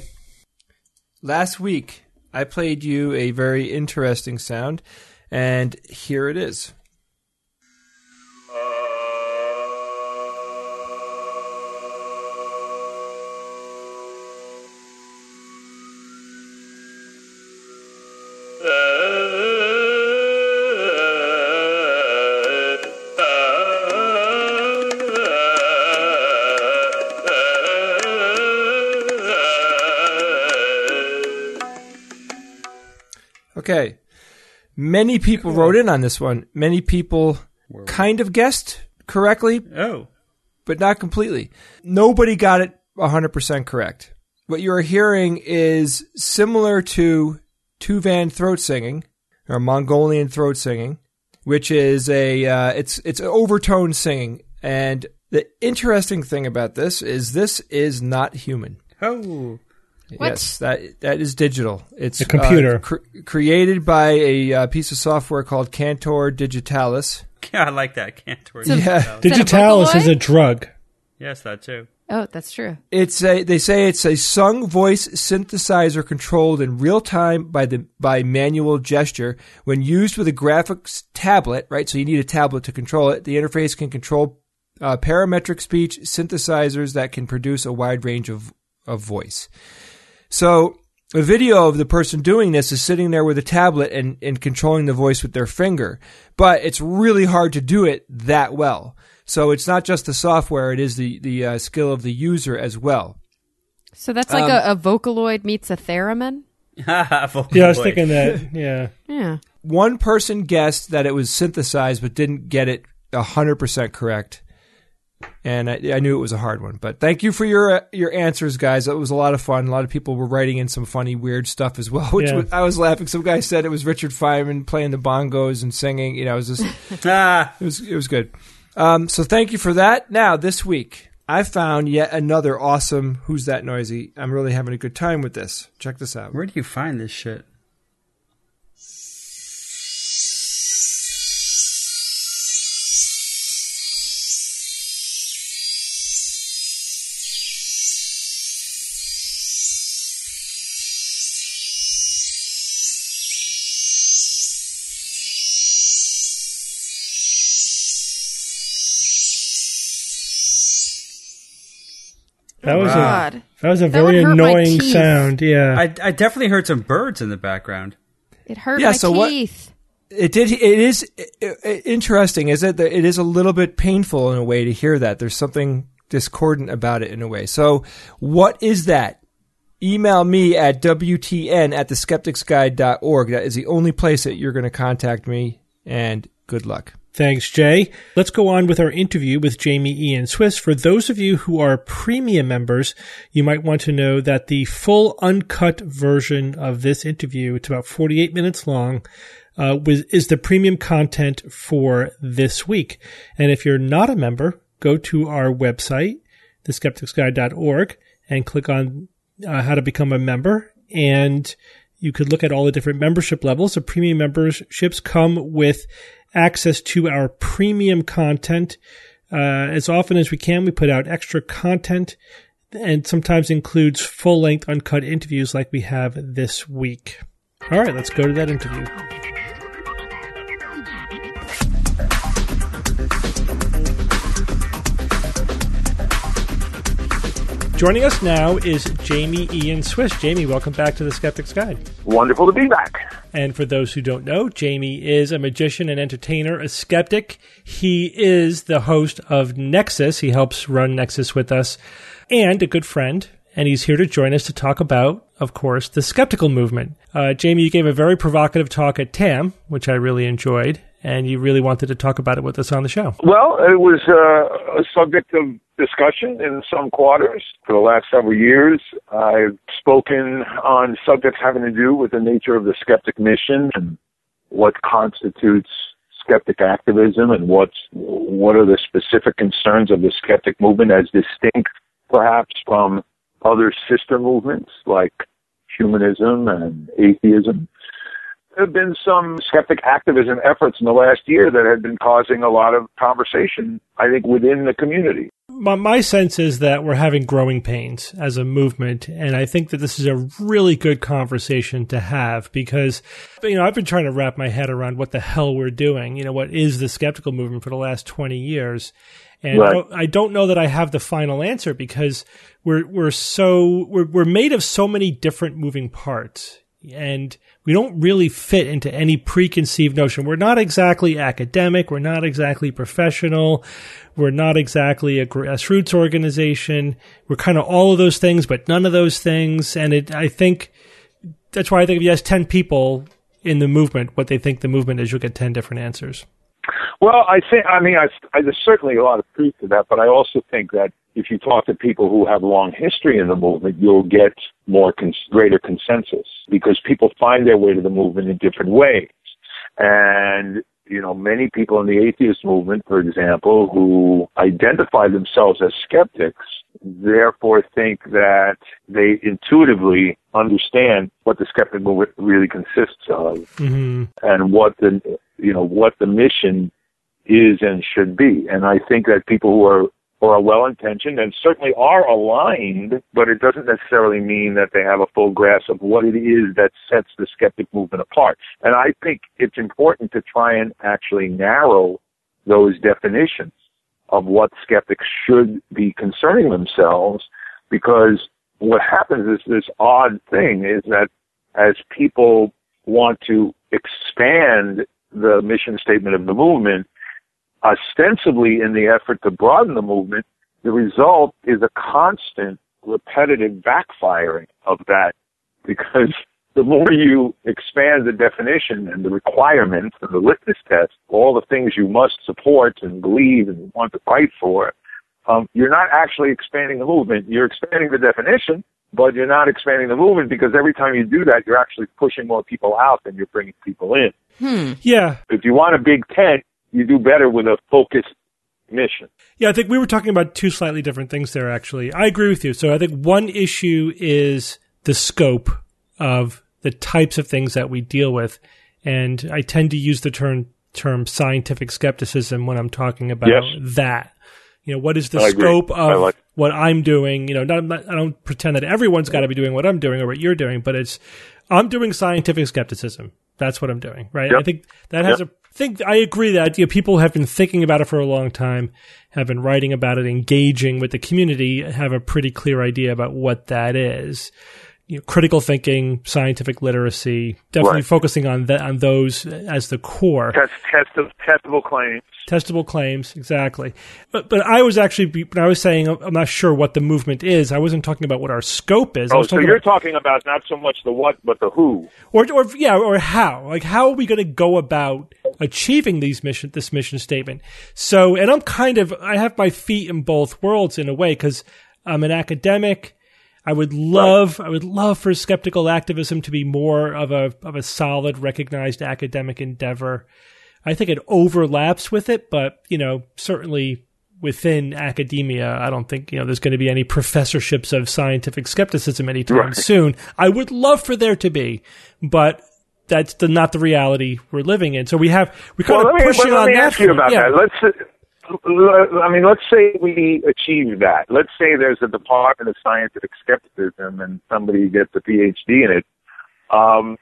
E: Last week, I played you a very interesting sound, and here it is. Okay. Many people wrote in on this one. Many people kind of guessed correctly,
C: Oh.
E: but not completely. Nobody got it one hundred percent correct. What you're hearing is similar to Tuvan throat singing, or Mongolian throat singing, which is a, uh, it's, it's overtone singing. And the interesting thing about this is this is not human.
C: Oh.
D: What?
E: Yes, that that is digital. It's
B: A computer.
E: uh, cr- created by a uh, piece of software called Cantor Digitalis.
C: Yeah, I like that. Cantor.
E: Yeah.
D: Is that a
B: Digitalis is
D: Vocaloid?
B: a drug.
C: Yes, that too.
D: Oh, that's true.
E: It's a they say it's a sung voice synthesizer controlled in real time by the by manual gesture. When used with a graphics tablet, right? So you need a tablet to control it. The interface can control uh, parametric speech synthesizers that can produce a wide range of of voice. So a video of the person doing this is sitting there with a tablet and, and controlling the voice with their finger. But it's really hard to do it that well. So it's not just the software, it is the, the uh, skill of the user as well.
D: So that's like
E: Um,
D: a, a Vocaloid meets a theremin?
B: Yeah, I was thinking that. Yeah.
D: Yeah.
E: One person guessed that it was synthesized but didn't get it one hundred percent correct. And I, I knew it was a hard one. But thank you for your uh, your answers, guys. It was a lot of fun. A lot of people were writing in some funny, weird stuff as well, which
B: Yeah.
E: was, I was laughing. Some guy said it was Richard Feynman playing the bongos and singing. You know, it was just...
C: Ah.
E: It was it was good. Um, so thank you for that. Now, this week, I found yet another awesome Who's That Noisy. I'm really having a good time with this. Check this out.
C: Where do you find this shit?
B: That was a
D: God.
B: that was a
D: That would
B: very
D: hurt my
B: annoying
D: teeth.
B: sound. Yeah.
C: I, I definitely heard some birds in the background.
D: It hurt
E: Yeah,
D: my
E: so what-
D: teeth.
E: It did. It is i- i- interesting, is it? That it is a little bit painful in a way to hear that. There's something discordant about it in a way. So what is that? Email me at W T N at the skeptics guide dot org. That is the only place that you're going to contact me, and good luck.
B: Thanks, Jay. Let's go on with our interview with Jamie Ian Swiss. For those of you who are premium members, you might want to know that the full uncut version of this interview, it's about forty-eight minutes long, uh, is the premium content for this week. And if you're not a member, go to our website, the skeptics guide dot org, and click on uh, how to become a member. And you could look at all the different membership levels. The premium memberships come with access to our premium content. Uh, as often as we can, we put out extra content, and sometimes includes full-length uncut interviews like we have this week. All right, let's go to that interview. Joining us now is Jamie Ian Swiss. Jamie, welcome back to the Skeptics Guide.
G: Wonderful to be back.
B: And for those who don't know, Jamie is a magician and entertainer, a skeptic. He is the host of Nexus. He helps run Nexus with us, and a good friend. And he's here to join us to talk about, of course, the skeptical movement. Uh, Jamie, you gave a very provocative talk at T A M, which I really enjoyed, and you really wanted to talk about it with us on the show.
G: Well, it was uh, a subject of discussion in some quarters. For the last several years, I've spoken on subjects having to do with the nature of the skeptic mission and what constitutes skeptic activism and what's, what are the specific concerns of the skeptic movement as distinct, perhaps, from other sister movements like humanism and atheism. There have been some skeptic activism efforts in the last year that have been causing a lot of conversation, I think, within the community.
B: My, my sense is that we're having growing pains as a movement, and I think that this is a really good conversation to have because, you know, I've been trying to wrap my head around what the hell we're doing. You know, what is the skeptical movement for the last twenty years? And right. I, don't, I don't know that I have the final answer because we're we're so we're we're made of so many different moving parts. And we don't really fit into any preconceived notion. We're not exactly academic. We're not exactly professional. We're not exactly a grassroots organization. We're kind of all of those things, but none of those things. And it, I think that's why I think if you ask ten people in the movement what they think the movement is, you'll get ten different answers.
G: Well, I think, I mean, I, I, there's certainly a lot of truth to that, but I also think that if you talk to people who have long history in the movement, you'll get more cons- greater consensus because people find their way to the movement in different ways. And, you know, many people in the atheist movement, for example, who identify themselves as skeptics, therefore think that they intuitively understand what the skeptic movement really consists of mm-hmm. and what the, you know, what the mission is and should be. And I think that people who are who are well-intentioned and certainly are aligned, but it doesn't necessarily mean that they have a full grasp of what it is that sets the skeptic movement apart. And I think it's important to try and actually narrow those definitions of what skeptics should be concerning themselves, because what happens is this odd thing is that as people want to expand the mission statement of the movement, ostensibly in the effort to broaden the movement, the result is a constant, repetitive backfiring of that, because the more you expand the definition and the requirements and the litmus test, all the things you must support and believe and want to fight for, um, you're not actually expanding the movement. You're expanding the definition, but you're not expanding the movement because every time you do that, you're actually pushing more people out than you're bringing people in.
B: Hmm. Yeah.
G: If you want a big tent, you do better with a focused mission.
B: Yeah, I think we were talking about two slightly different things there, actually. I agree with you. So I think one issue is the scope of the types of things that we deal with. And I tend to use the term, term scientific skepticism when I'm talking about yes. that. You know, what is the
G: I
B: scope
G: agree.
B: of
G: like
B: what I'm doing? You know, not, not, I don't pretend that everyone's got to be doing what I'm doing or what you're doing, but it's, I'm doing scientific skepticism. That's what I'm doing, right?
G: Yep.
B: I think that has yep. a, I think I agree that you know, people have been thinking about it for a long time, have been writing about it, engaging with the community, have a pretty clear idea about what that is. you know, critical thinking, scientific literacy, definitely
G: Right.
B: focusing on that, on those as the core.
G: Test, test, testable claims.
B: Testable claims, exactly. But but I was actually, when I was saying I'm not sure what the movement is, I wasn't talking about what our scope is. I
G: Oh,
B: was
G: so
B: talking
G: you're
B: about,
G: talking about not so much the what, but the who.
B: or or yeah, or how? Like, how are we going to go about achieving these mission this mission statement? So, and I'm kind of, I have my feet in both worlds in a way, because I'm an academic. I would love, right. I would love for skeptical activism to be more of a of a solid, recognized academic endeavor. I think it overlaps with it, but, you know, certainly within academia, I don't think, you know, there's going to be any professorships of scientific skepticism anytime
G: Right.
B: soon. I would love for there to be, but that's the, not the reality we're living in. So we have, we're kind
G: Well,
B: of
G: let me,
B: pushing
G: but let
B: on
G: me
B: that.
G: ask you
B: front.
G: about
B: Yeah.
G: that. Let's. Uh, I mean, let's say we achieve that. Let's say there's a Department of Scientific Skepticism and somebody gets a P H D in it. Um,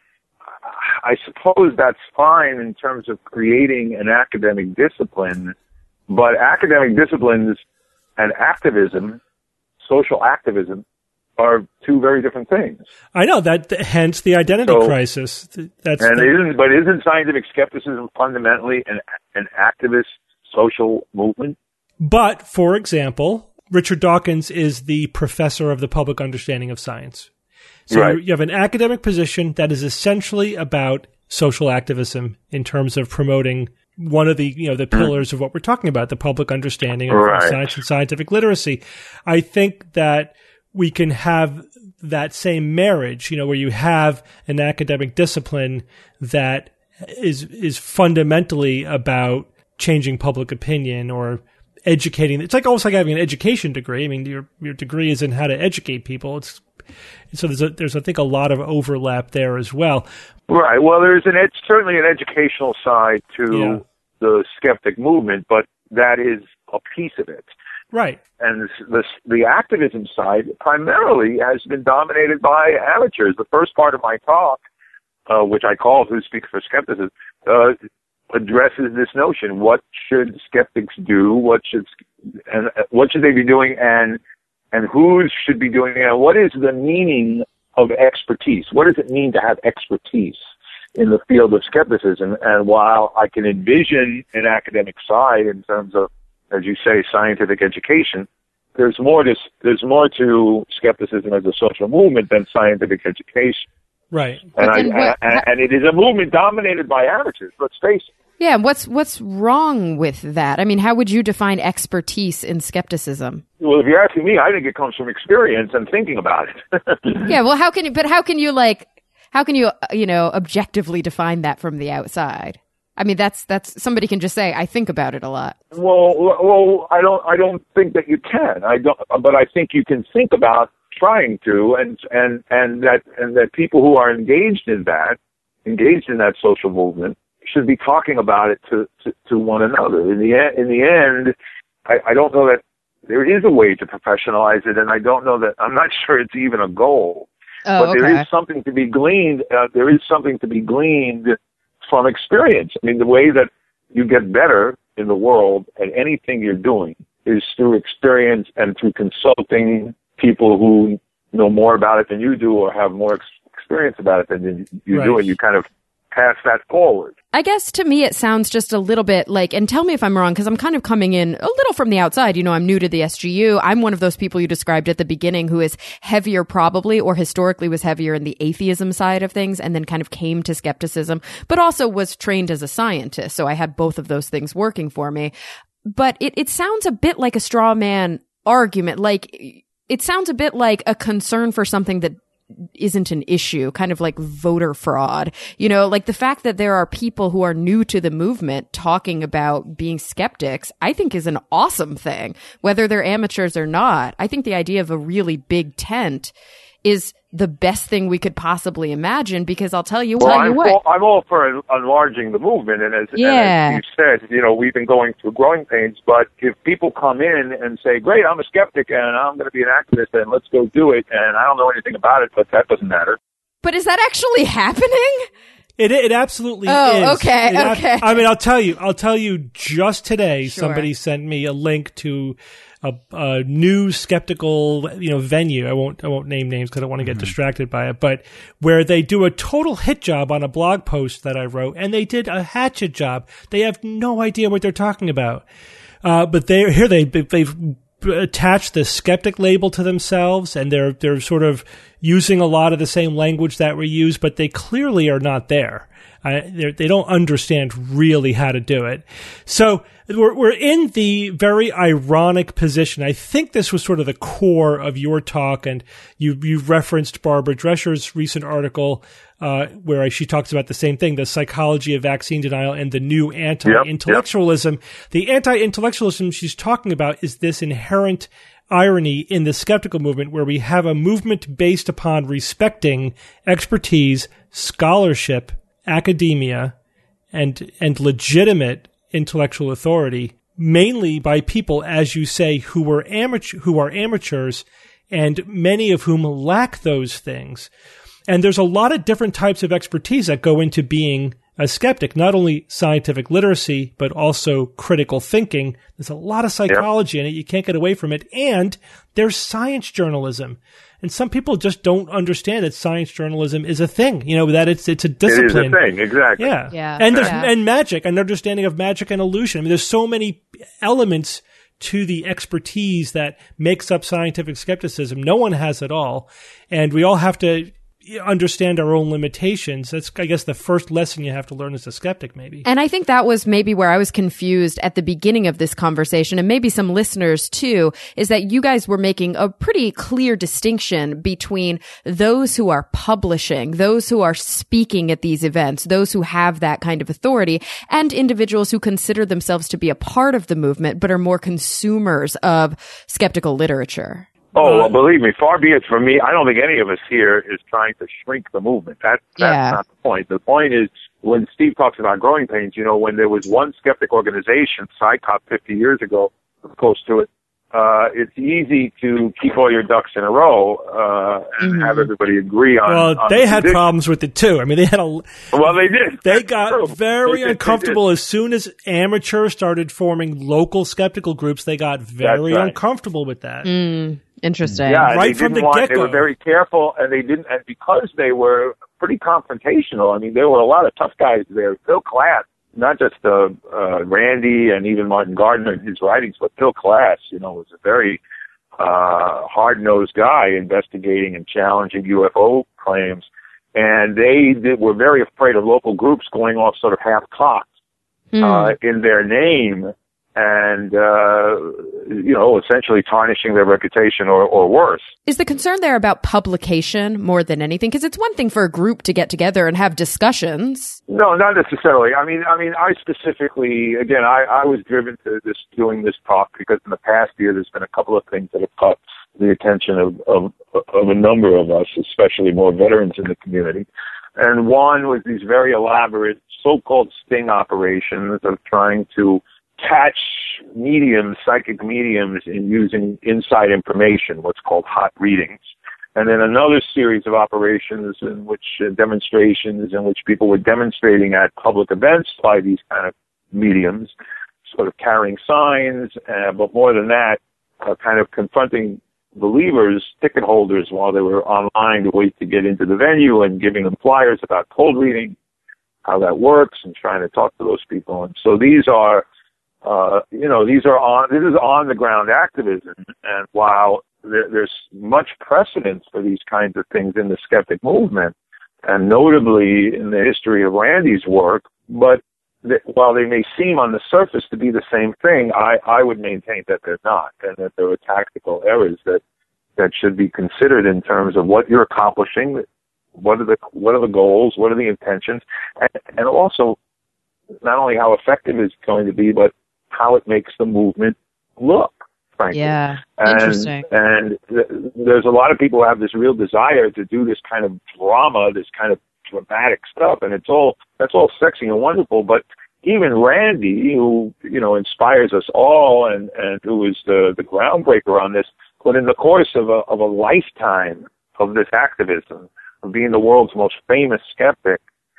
G: I suppose that's fine in terms of creating an academic discipline, but academic disciplines and activism, social activism, are two very different things.
B: I know that, hence the identity
G: So-
B: crisis. That's
G: And
B: the,
G: isn't, but isn't scientific skepticism fundamentally an an activist social movement?
B: But, for example, Richard Dawkins is the professor of the public understanding of science. So
G: Right.
B: you you have an academic position that is essentially about social activism in terms of promoting one of the, you know, the pillars of what we're talking about, the public understanding of
G: Right.
B: science and scientific literacy. I think that we can have that same marriage, you know, where you have an academic discipline that is is fundamentally about changing public opinion or educating. It's like almost like having an education degree. I mean, your your degree is in how to educate people. It's so there's a, there's I think a lot of overlap there as well.
G: Right. Well, there's an ed- certainly an educational side to
B: Yeah.
G: the skeptic movement, but that is a piece of it.
B: Right.
G: And this, this, the activism side primarily has been dominated by amateurs. The first part of my talk, uh, which I call "Who Speaks for Skepticism," uh, addresses this notion: what should skeptics do? What should and uh, what should they be doing? And and who should be doing it? And what is the meaning of expertise? What does it mean to have expertise in the field of skepticism? And while I can envision an academic side in terms of, as you say, scientific education, there's more to there's more to skepticism as a social movement than scientific education.
B: Right.
G: And, I,
D: then what-
G: and, and it is a movement dominated by amateurs. Let's face it.
D: Yeah, what's what's wrong with that? I mean, how would you define expertise in skepticism?
G: Well, if you're asking me, I think it comes from experience and thinking about it.
D: Yeah, well, how can you? But how can you like? How can you, uh, you know, objectively define that from the outside? I mean, that's that's somebody can just say, "I think about it a lot."
G: Well, well, I don't, I don't think that you can. I don't, but I think you can think about trying to, and and and that and that people who are engaged in that, engaged in that social movement, should be talking about it to to, to one another. In the end, in the end, I, I don't know that there is a way to professionalize it, and I don't know that I'm not sure it's even a goal.
D: Oh,
G: but there
D: okay.
G: is something to be gleaned. Uh, there is something to be gleaned from experience. I mean, the way that you get better in the world at anything you're doing is through experience and through consulting people who know more about it than you do or have more ex- experience about it than you
B: Right.
G: do, and you kind of pass that forward.
D: I guess to me it sounds just a little bit like, and tell me if I'm wrong, because I'm kind of coming in a little from the outside. You know, I'm new to the S G U. I'm one of those people you described at the beginning who is heavier probably, or historically was heavier in the atheism side of things, and then kind of came to skepticism, but also was trained as a scientist. So I had both of those things working for me. But it, it sounds a bit like a straw man argument. Like, it sounds a bit like a concern for something that isn't an issue, kind of like voter fraud. You know, like the fact that there are people who are new to the movement talking about being skeptics, I think is an awesome thing, whether they're amateurs or not. I think the idea of a really big tent is the best thing we could possibly imagine, because I'll tell you,
G: Well,
D: tell
G: I'm,
D: you what.
G: all, I'm all for en- enlarging the movement, and as,
D: Yeah.
G: and as you said, you know, we've been going through growing pains, but if people come in and say, great, I'm a skeptic and I'm going to be an activist and let's go do it, and I don't know anything about it, but that doesn't matter.
D: But is that actually happening?
B: It it absolutely
D: Oh,
B: is.
D: okay,
B: It ab-
D: okay.
B: I mean, I'll tell you. I'll tell you. Just today,
D: Sure.
B: somebody sent me a link to a, a new skeptical, you know, venue. I won't I won't name names because I don't want to get distracted by it. But where they do a total hit job on a blog post that I wrote, and they did a hatchet job. They have no idea what they're talking about. Uh, but they here they they've attached the skeptic label to themselves, and they're they're sort of using a lot of the same language that we use, but they clearly are not there. Uh, they don't understand really how to do it. So we're, we're in the very ironic position. I think this was sort of the core of your talk, and you you referenced Barbara Drescher's recent article uh, where she talks about the same thing, the psychology of vaccine denial and the new anti-intellectualism. Yep, yep. The anti-intellectualism she's talking about is this inherent irony in the skeptical movement where we have a movement based upon respecting expertise, scholarship, academia, and and legitimate intellectual authority, mainly by people, as you say, who were amateur, who are amateurs, and many of whom lack those things. And there's a lot of different types of expertise that go into being a skeptic, not only scientific literacy, but also critical thinking. There's a lot of psychology yep. in it. You can't get away from it. And there's science journalism. And some people just don't understand that science journalism is a thing, you know, that it's it's a discipline.
G: It is a thing, exactly.
B: Yeah.
D: yeah.
B: And there's,
D: yeah.
B: and magic, an understanding of magic and illusion. I mean, there's so many elements to the expertise that makes up scientific skepticism. No one has it all. And we all have to understand our own limitations. That's, I guess, the first lesson you have to learn as a skeptic, maybe.
D: And I think that was maybe where I was confused at the beginning of this conversation, and maybe some listeners too, is that you guys were making a pretty clear distinction between those who are publishing, those who are speaking at these events, those who have that kind of authority, and individuals who consider themselves to be a part of the movement, but are more consumers of skeptical literature.
G: Oh, well, believe me, far be it from me. I don't think any of us here is trying to shrink the movement. That, that's
D: yeah.
G: not the point. The point is, when Steve talks about growing pains, you know, when there was one skeptic organization, PsyCop, fifty years ago, close to it, uh, it's easy to keep all your ducks in a row uh, and mm-hmm. have everybody agree on.
B: Well,
G: on
B: they
G: the
B: had
G: position.
B: problems with it too. I mean, they had a.
G: Well, they did.
B: They
G: That's
B: got
G: true.
B: very
G: they did,
B: uncomfortable as soon as amateurs started forming local skeptical groups. They got very
G: right.
B: uncomfortable with that.
D: Mm, interesting.
G: Yeah,
B: right
G: they
B: from the
G: want,
B: get-go.
G: They were very careful, and they didn't. And because they were pretty confrontational, I mean, there were a lot of tough guys there. Phil Klass, not just uh, uh, Randy and even Martin Gardner in his writings, but Phil Klass, you know, was a very uh, hard-nosed guy investigating and challenging U F O claims. And they did, were very afraid of local groups going off sort of half-cocked mm. uh, in their name and, uh, you know, essentially tarnishing their reputation or, or worse.
D: Is the concern there about publication more than anything? Because it's one thing for a group to get together and have discussions.
G: No, not necessarily. I mean, I mean, I specifically, again, I, I was driven to this, doing this talk because in the past year there's been a couple of things that have caught the attention of, of, of a number of us, especially more veterans in the community. And one was these very elaborate so-called sting operations of trying to catch mediums, psychic mediums, in using inside information, what's called hot readings. And then another series of operations in which uh, demonstrations in which people were demonstrating at public events by these kind of mediums, sort of carrying signs, uh, but more than that, uh, kind of confronting believers, ticket holders, while they were online to wait to get into the venue and giving them flyers about cold reading, how that works, and trying to talk to those people. And so these are Uh, you know, these are on, this is on the ground activism. And while there, there's much precedence for these kinds of things in the skeptic movement, and notably in the history of Randy's work, but th- while they may seem on the surface to be the same thing, I, I would maintain that they're not, and that there are tactical errors that, that should be considered in terms of what you're accomplishing, what are the, what are the goals, what are the intentions, and, and also not only how effective it's going to be, but how it makes the movement look, frankly.
D: Yeah,
G: and,
D: interesting.
G: And th- there's a lot of people who have this real desire to do this kind of drama, this kind of dramatic stuff, and it's all, that's all sexy and wonderful, but even Randy, who, you know, inspires us all and, and who is the, the groundbreaker on this, but in the course of a, of a lifetime of this activism, of being the world's most famous skeptic,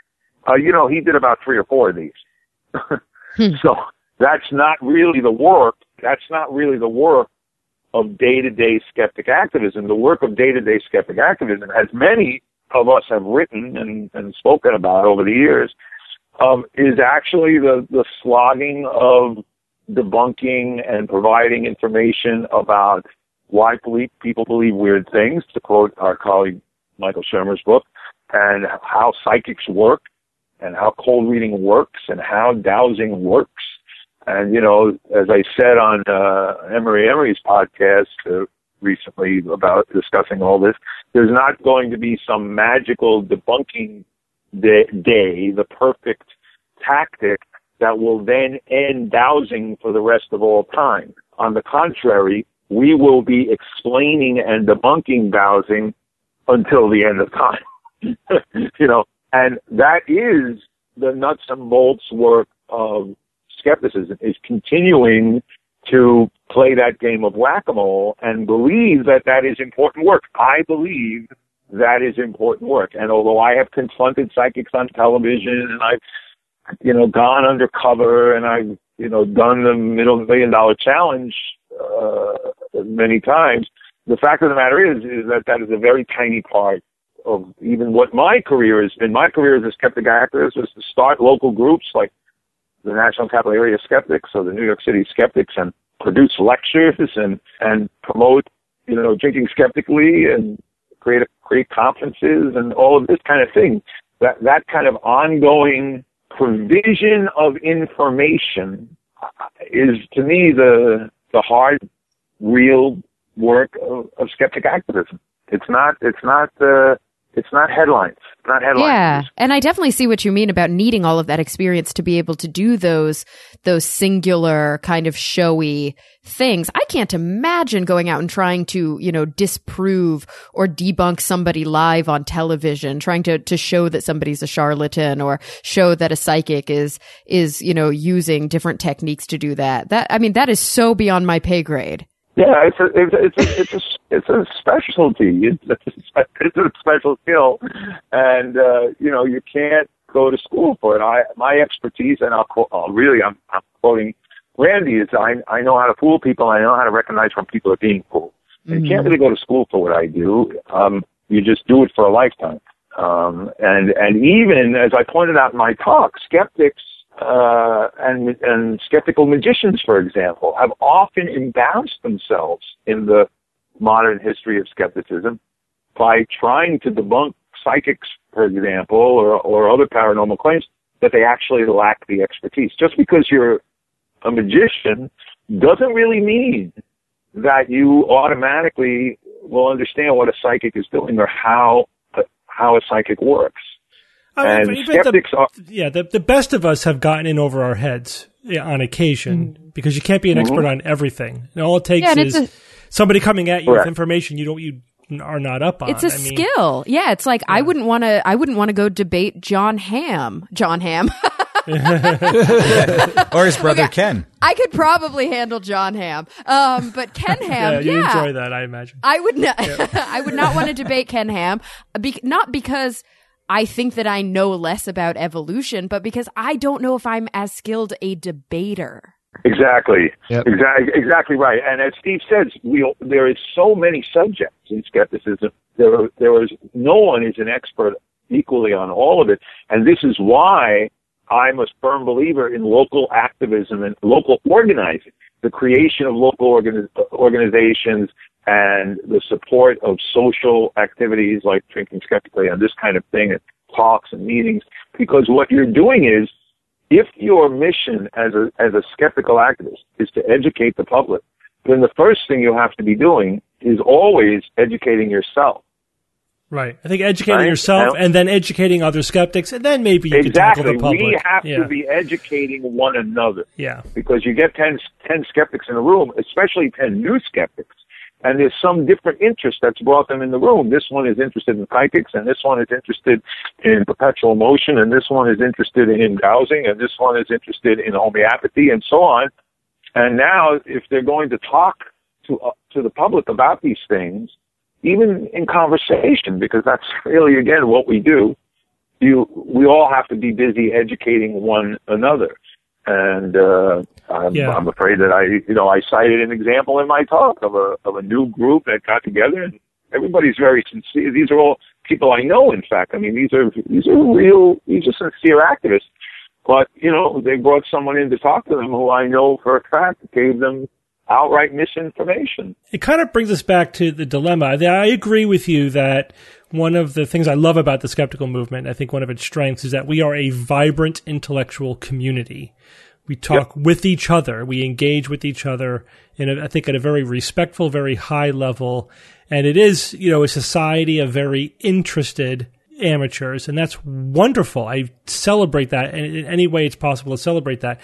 G: Uh, you know, he did about three or four of these. So that's not really the work. That's not really the work of day-to-day skeptic activism. The work of day-to-day skeptic activism, as many of us have written and, and spoken about over the years, um, is actually the, the slogging of debunking and providing information about why people believe weird things, to quote our colleague Michael Shermer's book, and how psychics work, and how cold reading works, and how dowsing works. And, you know, as I said on uh, Emory Emery's podcast uh, recently about discussing all this, there's not going to be some magical debunking day, day the perfect tactic that will then end dowsing for the rest of all time. On the contrary, we will be explaining and debunking dowsing until the end of time. You know, and that is the nuts and bolts work of skepticism, is continuing to play that game of whack-a-mole and believe that that is important work. I believe that is important work. And although I have confronted psychics on television and I've, you know, gone undercover and I've, you know, done the middle million dollar challenge, uh, many times, the fact of the matter is, is that that is a very tiny part of even what my career has been. My career as a skeptic activist was to start local groups like the National Capital Area Skeptics or the New York City Skeptics and produce lectures and, and promote, you know, drinking skeptically and create, create conferences and all of this kind of thing. That, that kind of ongoing provision of information is, to me, the, the hard, real work of, of skeptic activism. It's not, it's not, uh, it's not headlines. It's not headlines.
D: Yeah. And I definitely see what you mean about needing all of that experience to be able to do those, those singular kind of showy things. I can't imagine going out and trying to, you know, disprove or debunk somebody live on television, trying to, to show that somebody's a charlatan or show that a psychic is, is, you know, using different techniques to do that. That, I mean, that is so beyond my pay grade.
G: Yeah, it's a it's a, it's a, it's a, it's a specialty. It's a, it's a special skill, and uh, you know, you can't go to school for it. I my expertise, and I'll quote, oh, really, I'm, I'm quoting Randy, is I I know how to fool people. I know how to recognize when people are being fooled. Mm-hmm. You can't really go to school for what I do. Um, you just do it for a lifetime. Um, and and even as I pointed out in my talk, skeptics. Uh, and, and skeptical magicians, for example, have often embarrassed themselves in the modern history of skepticism by trying to debunk psychics, for example, or, or other paranormal claims that they actually lack the expertise. Just because you're a magician doesn't really mean that you automatically will understand what a psychic is doing or how how a psychic works.
B: I mean,
G: and skeptics
B: the,
G: are
B: yeah, the, the best of us have gotten in over our heads yeah, on occasion mm-hmm. because you can't be an expert mm-hmm. on everything. And all it takes yeah, is a, somebody coming at you
G: correct.
B: with information you don't you are not up on.
D: It's a
B: I mean,
D: skill. Yeah, it's like yeah. I wouldn't want to. I wouldn't want to go debate John Hamm. John Hamm.
F: Or his brother okay. Ken.
D: I could probably handle John Hamm, um, but Ken Ham,
B: yeah, you
D: yeah,
B: enjoy that, I imagine.
D: I would not. Yeah. I would not want to debate Ken Ham, be- not because I think that I know less about evolution, but because I don't know if I'm as skilled a debater.
G: Exactly.
E: Yep.
G: Exactly. Exactly right. And as Steve says, we there is so many subjects in skepticism. There, there is no one is an expert equally on all of it, and this is why I'm a firm believer in local activism and local organizing, the creation of local organi- organizations and the support of social activities like Drinking Skeptically and this kind of thing, and talks and meetings, because what you're doing is, if your mission as a as a skeptical activist is to educate the public, then the first thing you have to be doing is always educating yourself.
B: Right. I think educating right?
G: and,
B: yourself and then educating other skeptics, and then maybe you
G: exactly.
B: can tackle the public.
G: We have
B: yeah.
G: to be educating one another.
B: Yeah.
G: Because you get ten, ten skeptics in a room, especially ten new skeptics, and there's some different interest that's brought them in the room. This one is interested in psychics, and this one is interested in perpetual motion, and this one is interested in dowsing, and this one is interested in homeopathy, and so on. And now, if they're going to talk to uh, to the public about these things, even in conversation, because that's really, again, what we do, you we all have to be busy educating one another. And uh, I'm,
B: Yeah.
G: I'm afraid that I, you know, I cited an example in my talk of a of a new group that got together, and everybody's very sincere. These are all people I know. In fact, I mean, these are these are real, these are sincere activists. But you know, they brought someone in to talk to them who I know for a fact gave them outright misinformation.
B: It kind of brings us back to the dilemma. I agree with you that one of the things I love about the skeptical movement, I think one of its strengths, is that we are a vibrant intellectual community. We talk yep. with each other. We engage with each other in, a, I think, at a very respectful, very high level. And it is, you know, a society of very interested amateurs, and that's wonderful. I celebrate that, and in any way it's possible to celebrate that.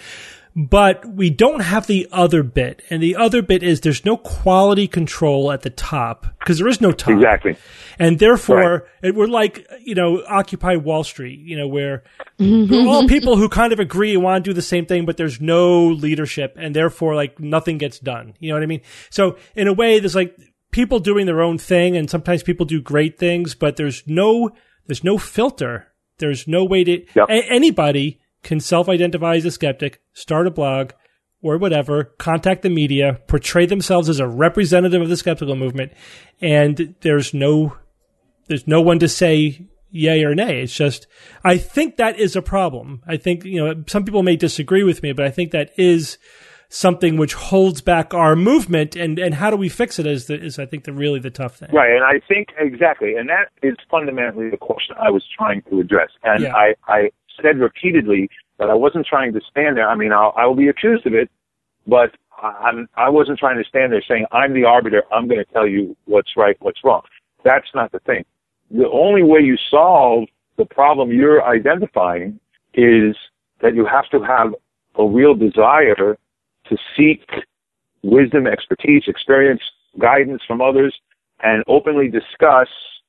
B: But we don't have the other bit, and the other bit is there's no quality control at the top, because there is no top.
G: Exactly.
B: And therefore,
G: right.
B: we're like, you know, Occupy Wall Street, you know, where we're all people who kind of agree and want to do the same thing, but there's no leadership, and therefore, like, nothing gets done. You know what I mean? So, in a way, there's like people doing their own thing, and sometimes people do great things, but there's no there's no filter. There's no way to
G: yep.
B: a- anybody can self-identify as a skeptic, start a blog, or whatever, contact the media, portray themselves as a representative of the skeptical movement, and there's no there's no one to say yay or nay. It's just, I think that is a problem. I think, you know, some people may disagree with me, but I think that is something which holds back our movement, and, and how do we fix it is, the, is I think, the really the tough thing.
G: Right, and I think, exactly, and that is fundamentally the question I was trying to address. And
B: Yeah.
G: I, I said repeatedly that I wasn't trying to stand there. I mean, I'll, I will be accused of it, but I'm, I wasn't trying to stand there saying, I'm the arbiter, I'm going to tell you what's right, what's wrong. That's not the thing. The only way you solve the problem you're identifying is that you have to have a real desire to seek wisdom, expertise, experience, guidance from others, and openly discuss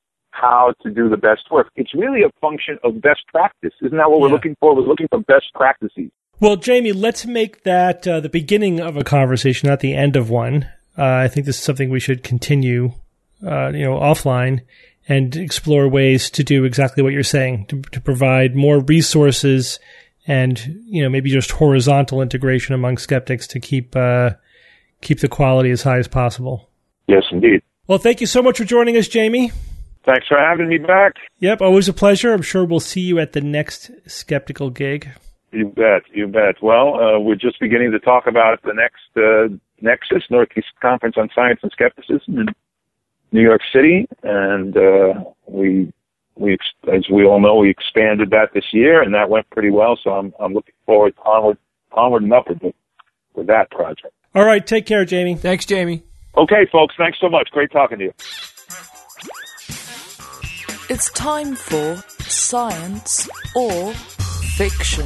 G: how to do the best work. It's really a function of best practice. Isn't that what we're
B: Yeah.
G: looking for? We're looking for best practices.
B: Well, Jamie, let's make that uh, the beginning of a conversation, not the end of one. Uh, I think this is something we should continue, uh, you know, offline, and explore ways to do exactly what you're saying, to, to provide more resources and, you know, maybe just horizontal integration among skeptics to keep uh, keep the quality as high as possible.
G: Yes, indeed.
B: Well, thank you so much for joining us, Jamie.
G: Thanks for having me back.
B: Yep, always a pleasure. I'm sure we'll see you at the next skeptical gig.
G: You bet, you bet. Well, uh, we're just beginning to talk about the next uh, Nexus, Northeast Conference on Science and Skepticism in New York City, and uh, we, we, as we all know, we expanded that this year, and that went pretty well. So I'm, I'm looking forward to onward, onward and upward with, with that project.
B: All right, take care, Jamie.
E: Thanks, Jamie.
G: Okay, folks. Thanks so much. Great talking to you.
A: It's time for Science or Fiction.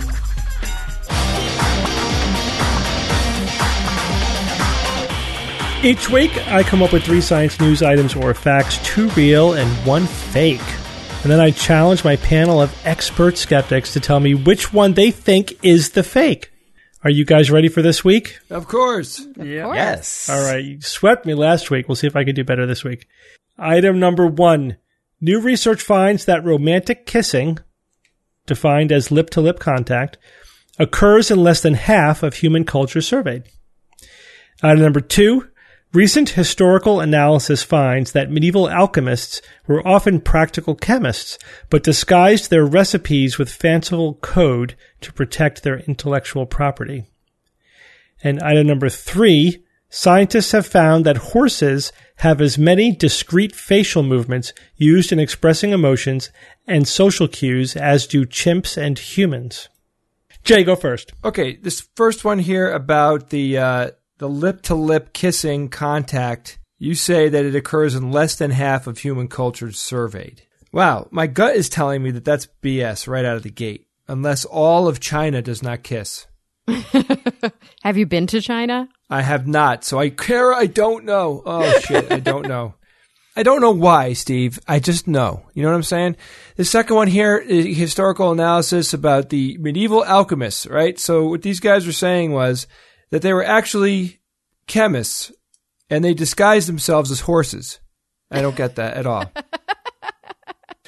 B: Each week, I come up with three science news items or facts, two real and one fake. And then I challenge my panel of expert skeptics to tell me which one they think is the fake. Are you guys ready for this week?
E: Of course.
C: Yeah.
F: Yes.
B: All right, you swept me last week. We'll see if I can do better this week. Item number one. New research finds that romantic kissing, defined as lip-to-lip contact, occurs in less than half of human culture surveyed. Item number two. Recent historical analysis finds that medieval alchemists were often practical chemists, but disguised their recipes with fanciful code to protect their intellectual property. And item number three, scientists have found that horses have as many discrete facial movements used in expressing emotions and social cues as do chimps and humans. Jay, go first.
E: Okay, this first one here about the uh, the lip-to-lip kissing contact, you say that it occurs in less than half of human cultures surveyed. Wow, my gut is telling me that that's B S right out of the gate, unless all of China does not kiss.
D: Have you been to China?
E: I have not, so I care. I don't know. Oh, shit, I don't know. I don't know why, Steve. I just know. You know what I'm saying? The second one here is historical analysis about the medieval alchemists, right? So what these guys were saying was that they were actually chemists, and they disguised themselves as horses. I don't get that at all.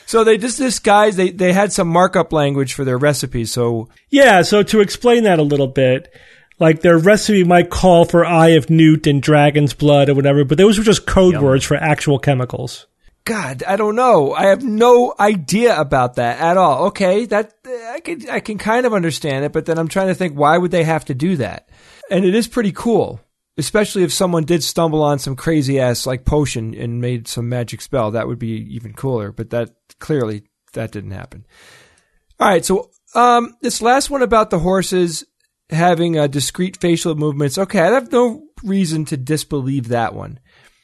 E: So they just this guys they they had some markup language for their recipes. So
B: Yeah, so to explain that a little bit, like their recipe might call for Eye of Newt and Dragon's Blood or whatever, but those were just code
C: Yum.
B: words for actual chemicals.
E: God, I don't know. I have no idea about that at all. Okay, that I can I can kind of understand it, but then I'm trying to think, why would they have to do that? And it is pretty cool, especially if someone did stumble on some crazy ass like potion and made some magic spell. That would be even cooler. But that clearly that didn't happen. All right, so um, this last one about the horses having uh, discrete facial movements. Okay, I have no reason to disbelieve that one.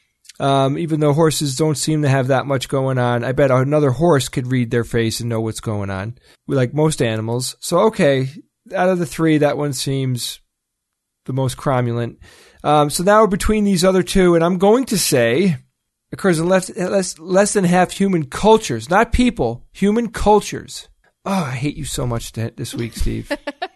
E: Um, even though horses don't seem to have that much going on, I bet another horse could read their face and know what's going on, like most animals. So, okay, out of the three, that one seems the most cromulent. Um, so now we're between these other two, and I'm going to say occurs in less, less, less than half human cultures, not people, human cultures. Oh, I hate you so much this week, Steve.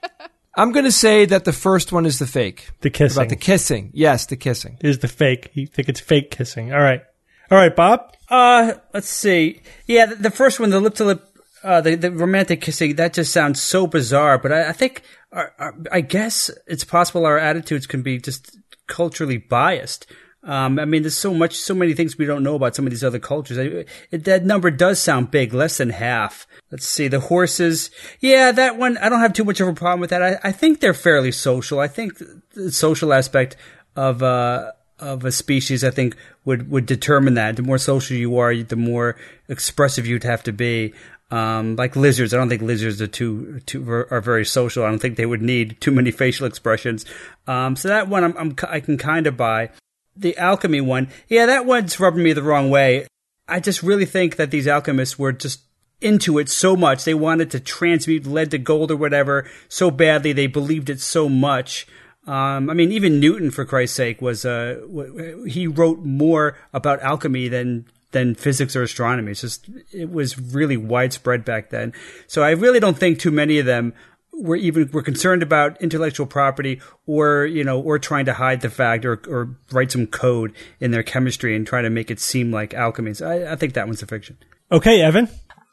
E: I'm going to say that the first one is the fake.
B: The kissing.
E: About the kissing. Yes, the kissing.
B: Is the fake. You think it's fake kissing. All right. All right, Bob?
C: Uh, let's see. Yeah, the, the first one, the lip to lip, uh, the, the romantic kissing, that just sounds so bizarre. But I, I think, our, our, I guess it's possible our attitudes can be just culturally biased. Um, I mean, there's so much, so many things we don't know about some of these other cultures. I, it, that number does sound big, less than half. Let's see, the horses. Yeah, that one, I don't have too much of a problem with that. I, I think they're fairly social. I think the social aspect of, uh, of a species, I think, would, would determine that. The more social you are, the more expressive you'd have to be. Um, like lizards, I don't think lizards are too, too, are very social. I don't think they would need too many facial expressions. Um, so that one I'm, I'm I can kind of buy. The alchemy one, yeah, that one's rubbing me the wrong way. I just really think that these alchemists were just into it so much. They wanted to transmute lead to gold or whatever so badly. They believed it so much. Um, I mean, even Newton, for Christ's sake, was uh, he wrote more about alchemy than than physics or astronomy. It's just it was really widespread back then. So I really don't think too many of them were even were concerned about intellectual property, or you know, or trying to hide the fact, or or write some code in their chemistry and try to make it seem like alchemy. So I, I think that one's a fiction.
B: Okay, Evan?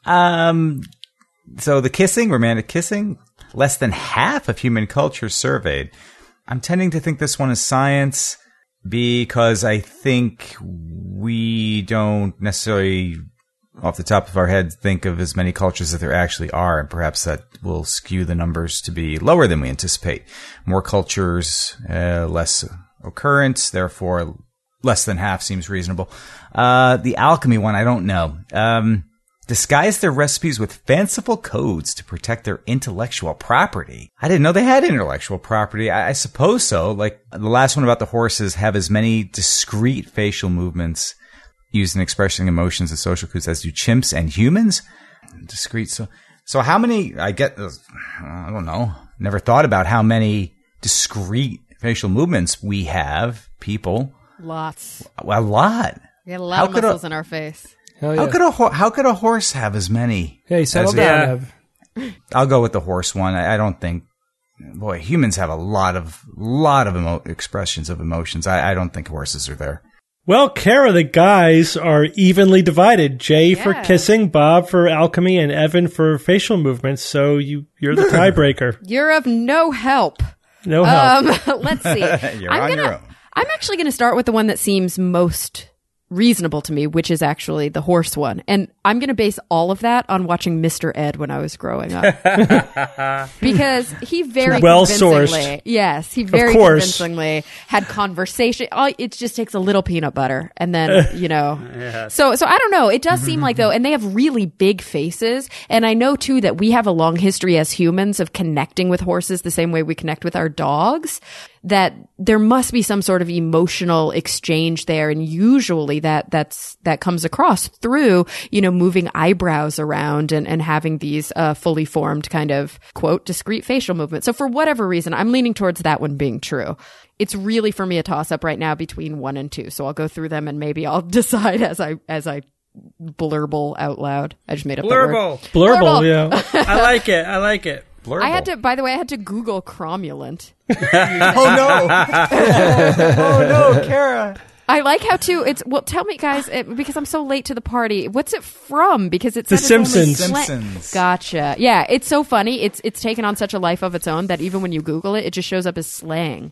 F: Um, so the kissing, romantic kissing, less than half of human culture surveyed. I'm tending to think this one is science because I think we don't necessarily, off the top of our heads, think of as many cultures as there actually are, and perhaps that will skew the numbers to be lower than we anticipate. More cultures, uh, less occurrence, therefore less than half seems reasonable. Uh, the alchemy one, I don't know. Um, disguise their recipes with fanciful codes to protect their intellectual property. I didn't know they had intellectual property. I, I suppose so. Like the last one about the horses have as many discrete facial movements used in expressing emotions and social cues as do chimps and humans. Discrete. So, so how many, I get, I don't know, never thought about how many discrete facial movements we have, people.
D: Lots.
F: A lot.
D: We got a lot
F: How
D: of
F: could a-
D: muscles in our face.
E: Hell yeah.
F: How could a ho- how could a horse have as many?
E: Hey, settle
F: as
E: down,
F: a-
E: Ev.
F: I'll go with the horse one. I, I don't think, boy, humans have a lot of lot of emo- expressions of emotions. I, I don't think horses are there.
B: Well, Kara, the guys are evenly divided. Jay for
D: Yeah.
B: kissing, Bob for alchemy, and Evan for facial movements. So you, you're the tiebreaker.
D: You're of no help.
B: No help.
D: Um, let's see.
F: You're
D: I'm
F: on
D: gonna,
F: your own.
D: I'm actually going to start with the one that seems most reasonable to me, which is actually the horse one. And I'm going to base all of that on watching Mister Ed when I was growing up. Because he very
B: Well
D: convincingly,
B: sourced.
D: yes, he very
B: course.
D: convincingly had conversation. Oh, it just takes a little peanut butter and then, you know. So, so I don't know. It does seem like though, and they have really big faces. And I know too that we have a long history as humans of connecting with horses the same way we connect with our dogs, that there must be some sort of emotional exchange there. And usually that, that's, that comes across through, you know, moving eyebrows around and, and having these, uh, fully formed kind of quote, discrete facial movements. So for whatever reason, I'm leaning towards that one being true. It's really for me a toss up right now between one and two. So I'll go through them and maybe I'll decide as I, as I blurble out loud. I just made up that word.
C: Blurble.
B: Blurble,
D: Blurble.
B: yeah.
C: I like it. I like it.
F: Blurble.
D: I had to, by the way, I had to Google cromulent.
E: Oh no! oh no, Kara!
D: I like how too. It's well. Tell me, guys, it, because I'm so late to the party. What's it from? Because it's
B: The Simpsons.
F: Simpsons.
D: Gotcha. Yeah, it's so funny. It's it's taken on such a life of its own that even when you Google it, it just shows up as slang.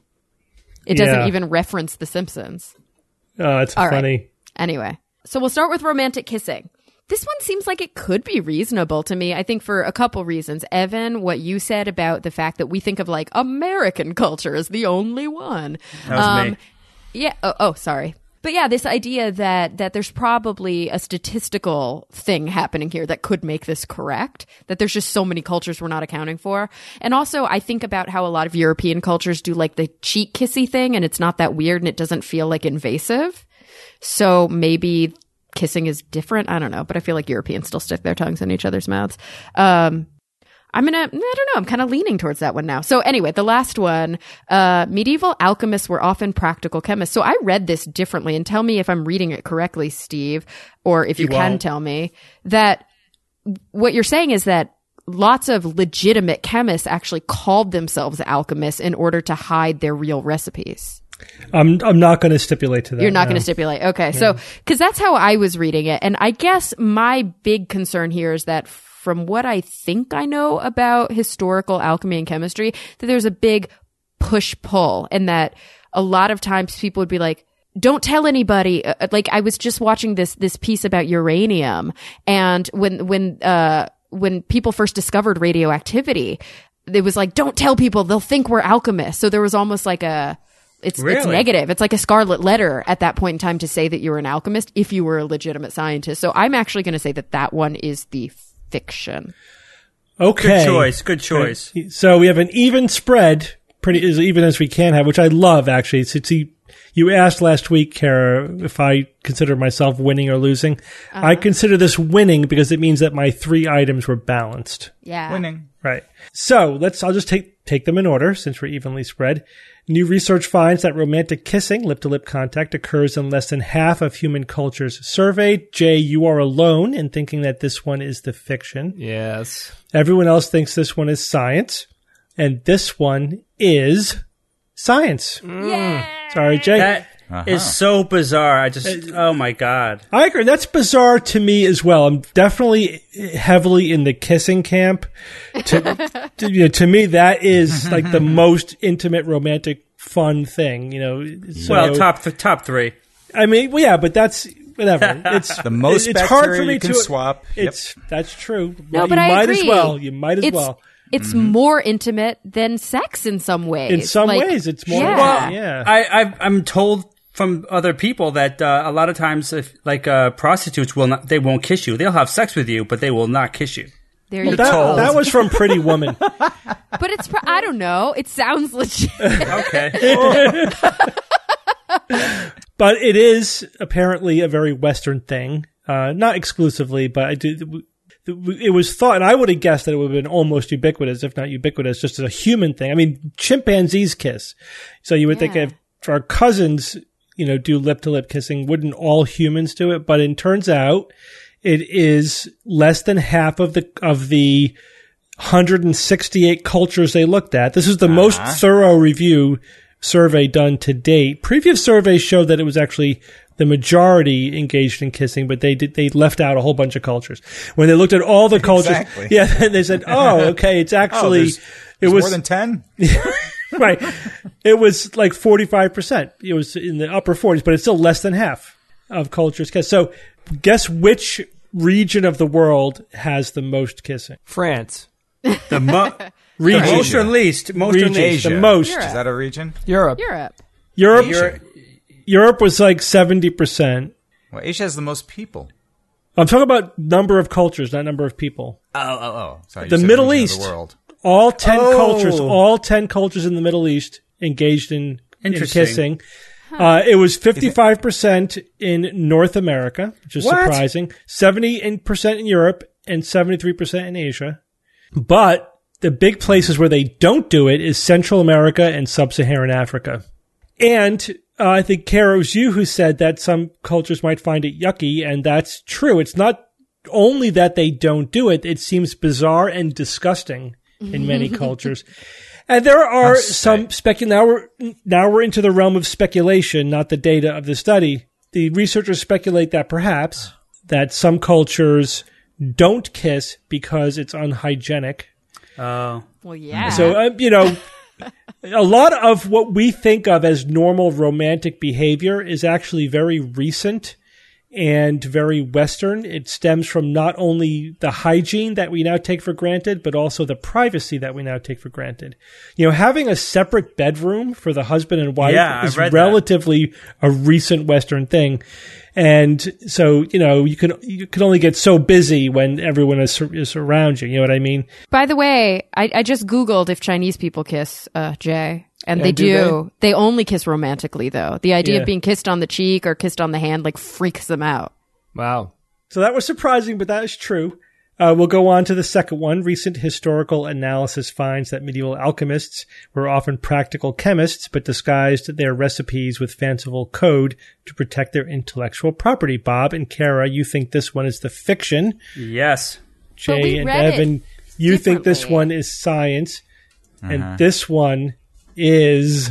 D: It doesn't
B: Yeah.
D: even reference The Simpsons.
B: Oh, it's
D: All
B: funny.
D: right. Anyway, so we'll start with romantic kissing. This one seems like it could be reasonable to me, I think, for a couple reasons. Evan, what you said about the fact that we think of like American culture as the only one.
C: That was
D: Um,
C: me.
D: Yeah. Oh, oh, sorry. But yeah, this idea that that there's probably a statistical thing happening here that could make this correct, that there's just so many cultures we're not accounting for. And also, I think about how a lot of European cultures do like the cheek kissy thing, and it's not that weird and it doesn't feel like invasive. So maybe kissing is different. I don't know, but I feel like Europeans still stick their tongues in each other's mouths. Um, I'm gonna, I don't know, I'm kind of leaning towards that one now. So anyway, the last one, uh, medieval alchemists were often practical chemists. So I read this differently, and tell me if I'm reading it correctly, Steve, or if you,
B: You
D: can
B: won't.
D: tell me that what you're saying is that lots of legitimate chemists actually called themselves alchemists in order to hide their real recipes.
B: I'm I'm not going to stipulate to that.
D: You're not
B: no.
D: going to stipulate. Okay. So, because that's how I was reading it. And I guess my big concern here is that from what I think I know about historical alchemy and chemistry, that there's a big push pull, and that a lot of times people would be like, don't tell anybody. Uh, Like I was just watching this, this piece about uranium, and when, when, uh, when people first discovered radioactivity, it was like, don't tell people, they'll think we're alchemists. So there was almost like a, It's it's
C: Really?
D: negative. It's like a scarlet letter at that point in time to say that you were an alchemist if you were a legitimate scientist. So I'm actually going to say that that one is the fiction.
B: Okay.
C: Good choice. Good choice.
B: So we have an even spread, pretty as even as we can have, which I love actually. It's, it's, you asked last week, Kara, if I consider myself winning or losing.
D: Uh-huh.
B: I consider this winning because it means that my three items were balanced.
D: Yeah.
F: Winning.
B: Right. So let's, I'll just take, take them in order since we're evenly spread. New research finds that romantic kissing, lip-to-lip contact, occurs in less than half of human cultures surveyed. Jay, you are alone in thinking that this one is the fiction.
E: Yes.
B: Everyone else thinks this one is science. And this one is science.
D: Yeah.
B: Sorry, Jay.
C: That
F: Uh-huh.
C: is so bizarre. I just, oh my God.
B: I agree. That's bizarre to me as well. I'm definitely heavily in the kissing camp. To, to, you know, to me, that is like the most intimate, romantic, fun thing. You know, so,
C: Well, top th- top three.
B: I mean, well, yeah, but that's whatever. It's
F: The most
B: It's hard
F: bacteria
B: for me
F: you can
B: to
F: swap. Yep.
B: It's that's true.
D: No,
B: you
D: but I
B: might
D: agree.
B: as well. You might as
D: It's,
B: well.
D: it's more intimate than sex in some ways.
B: In some
D: Like,
B: ways, it's more.
D: Yeah.
B: Well, yeah.
C: I, I I'm told from other people that uh, a lot of times, if like uh, prostitutes will not, they won't kiss you. They'll have sex with you, but they will not kiss you.
D: There you
B: that,
D: go.
B: that was from Pretty Woman.
D: But it's, pro- I don't know. It sounds legit.
C: Okay.
B: But it is apparently a very Western thing. Uh, not exclusively, but I do. It was thought, and I would have guessed that it would have been almost ubiquitous, if not ubiquitous, just as a human thing. I mean, chimpanzees kiss. So you would think
D: Yeah.
B: if our cousins, you know, do lip to lip kissing, wouldn't all humans do it? But it turns out it is less than half of the, of the one hundred sixty-eight cultures they looked at. This is the most thorough review survey done to date. Previous surveys showed that it was actually the majority engaged in kissing, but they did, they left out a whole bunch of cultures. When they looked at all the cultures,
F: Exactly.
B: yeah, they said, oh, okay, it's
F: Oh,
B: actually,
F: there's,
B: it
F: there's
B: was
F: more than ten?
B: right. It was like forty-five percent. It was in the upper forties, but it's still less than half of cultures kiss. So guess which region of the world has the most kissing?
E: France.
C: The mo-
B: Region.
C: most or least, most or
B: Region.
C: least.
B: The
F: Asia.
B: most.
D: Europe.
F: Is that a region?
E: Europe.
D: Europe.
B: Europe,
C: You're-
B: Europe was like seventy percent.
F: Well, Asia has the most people.
B: I'm talking about number of cultures, not number of people.
F: Oh, oh, oh. Sorry, you
B: The
F: said
B: Middle
F: region of
B: East.
F: The world.
B: All ten
C: Oh.
B: cultures, all ten cultures in the Middle East engaged in, in
C: Interesting.
B: kissing. Uh, it was fifty-five percent in North America, which is
C: What?
B: surprising. seventy percent in Europe and seventy-three percent in Asia. But the big places where they don't do it is Central America and Sub-Saharan Africa. And uh, I think, Kara, it was you who said that some cultures might find it yucky, and that's true. It's not only that they don't do it, it seems bizarre and disgusting in many cultures. And there are
F: That's
B: some spec. Now we're now we're into the realm of speculation, not the data of the study. The researchers speculate that perhaps that some cultures don't kiss because it's unhygienic.
C: Oh.
D: Well, yeah.
B: So uh, you know, a lot of what we think of as normal romantic behavior is actually very recent and very Western. It stems from not only the hygiene that we now take for granted, but also the privacy that we now take for granted. You know, having a separate bedroom for the husband and wife
C: Yeah,
B: is
C: I've read that.
B: relatively a recent Western thing. And so, you know, you can you can only get so busy when everyone is, is around you. You know what I mean?
D: By the way, I, I just Googled if Chinese people kiss, uh, Jay. And
B: Yeah,
D: they
B: do
D: do. They? only kiss romantically, though. The idea
B: Yeah.
D: of being kissed on the cheek or kissed on the hand, like, freaks them out.
E: Wow.
B: So that was surprising, but that is true. Uh, we'll go on to the second one. Recent historical analysis finds that medieval alchemists were often practical chemists, but disguised their recipes with fanciful code to protect their intellectual property. Bob and Kara, you think this one is the fiction.
C: Yes.
D: But we
B: Jay and
D: read it
B: Evan, you think this
D: differently.
B: one is science. And this one is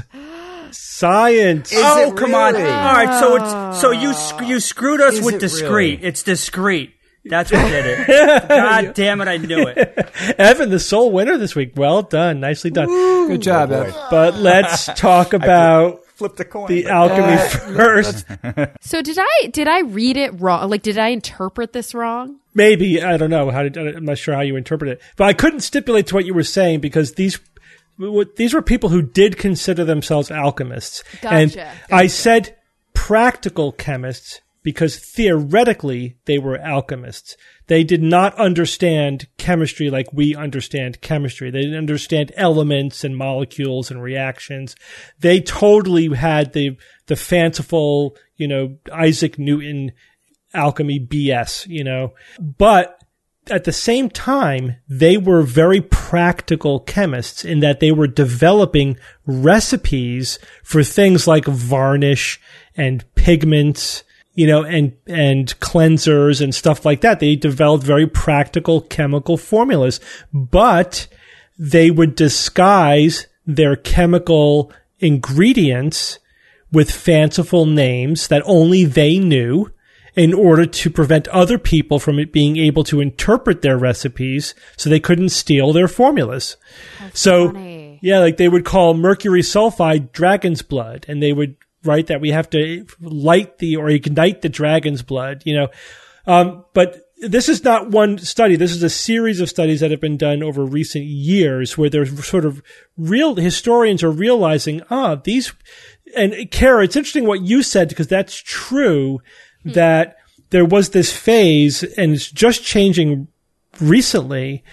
B: science.
C: oh,
E: it
C: come on.
E: really?
C: All right, so it's so you sc- you screwed us
E: Is
C: with
E: it
C: discreet.
E: really?
C: It's discreet. That's what did it. God damn it, I knew it.
B: Evan, the sole winner this week. Well done. Nicely done.
E: Good job, Ev.
B: But let's talk about
F: Flip the coin.
B: the alchemy first.
D: So did I did I read it wrong? Like, did I interpret this wrong?
B: Maybe, I don't know. How did, I'm not sure how you interpret it. But I couldn't stipulate to what you were saying because these these were people who did consider themselves alchemists.
D: Gotcha,
B: And
D: gotcha.
B: I said practical chemists because theoretically they were alchemists. They did not understand chemistry like we understand chemistry. They didn't understand elements and molecules and reactions. They totally had the the fanciful, you know, Isaac Newton alchemy B S, you know. But at the same time, they were very practical chemists in that they were developing recipes for things like varnish and pigments, you know, and, and cleansers and stuff like that. They developed very practical chemical formulas, but they would disguise their chemical ingredients with fanciful names that only they knew in order to prevent other people from it being able to interpret their recipes so they couldn't steal their formulas. So,
D: funny.
B: yeah, like they would call mercury sulfide dragon's blood, and they would write that we have to light the or ignite the dragon's blood, you know. Um, but this is not one study. This is a series of studies that have been done over recent years where there's sort of real historians are realizing, ah, these, and Kara, it's interesting what you said because that's true. That there was this phase, and it's just changing recently,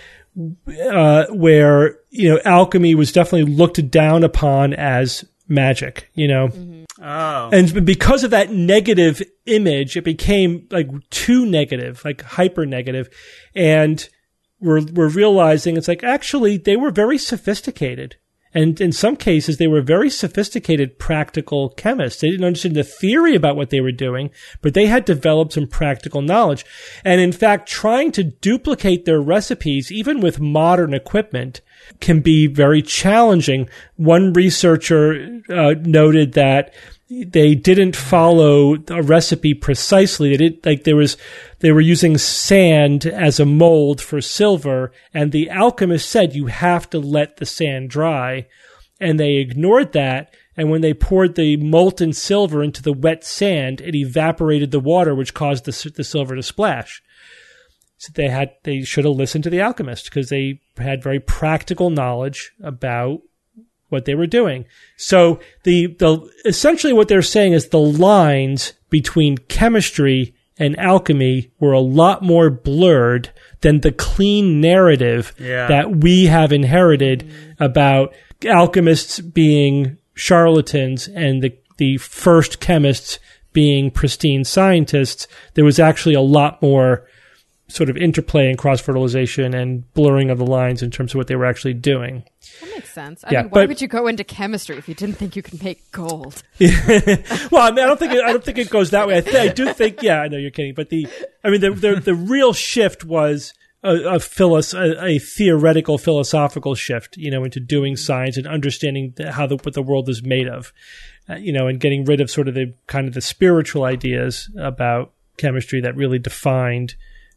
B: uh, where, you know, alchemy was definitely looked down upon as magic, you know.
C: Oh.
B: And because of that negative image, it became like too negative, like hyper negative. And we're, we're realizing it's like, actually, they were very sophisticated. And in some cases, they were very sophisticated practical chemists. They didn't understand the theory about what they were doing, but they had developed some practical knowledge. And in fact, trying to duplicate their recipes, even with modern equipment, can be very challenging. One researcher uh, noted that they didn't follow a recipe precisely. They did, like there was, they were using sand as a mold for silver, and the alchemist said you have to let the sand dry, and they ignored that. And when they poured the molten silver into the wet sand, it evaporated the water, which caused the, the silver to splash. So they had, they should have listened to the alchemist because they had very practical knowledge about what they were doing. So the, the, essentially what they're saying is the lines between chemistry and alchemy were a lot more blurred than the clean narrative
C: Yeah.
B: that we have inherited about alchemists being charlatans and the, the first chemists being pristine scientists. There was actually a lot more sort of interplay and cross-fertilization and blurring of the lines in terms of what they were actually doing.
D: That makes sense. I
B: Yeah,
D: mean, why
B: but-
D: would you go into chemistry if you didn't think you could make gold?
B: Well, I mean, I don't think it, I don't think it goes that way. I, th- I do think, yeah, I know you're kidding, but the, I mean, the, the the real shift was a, a, philos- a, a theoretical philosophical shift, you know, into doing science and understanding the, how the, what the world is made of, uh, you know, and getting rid of sort of the kind of the spiritual ideas about chemistry that really defined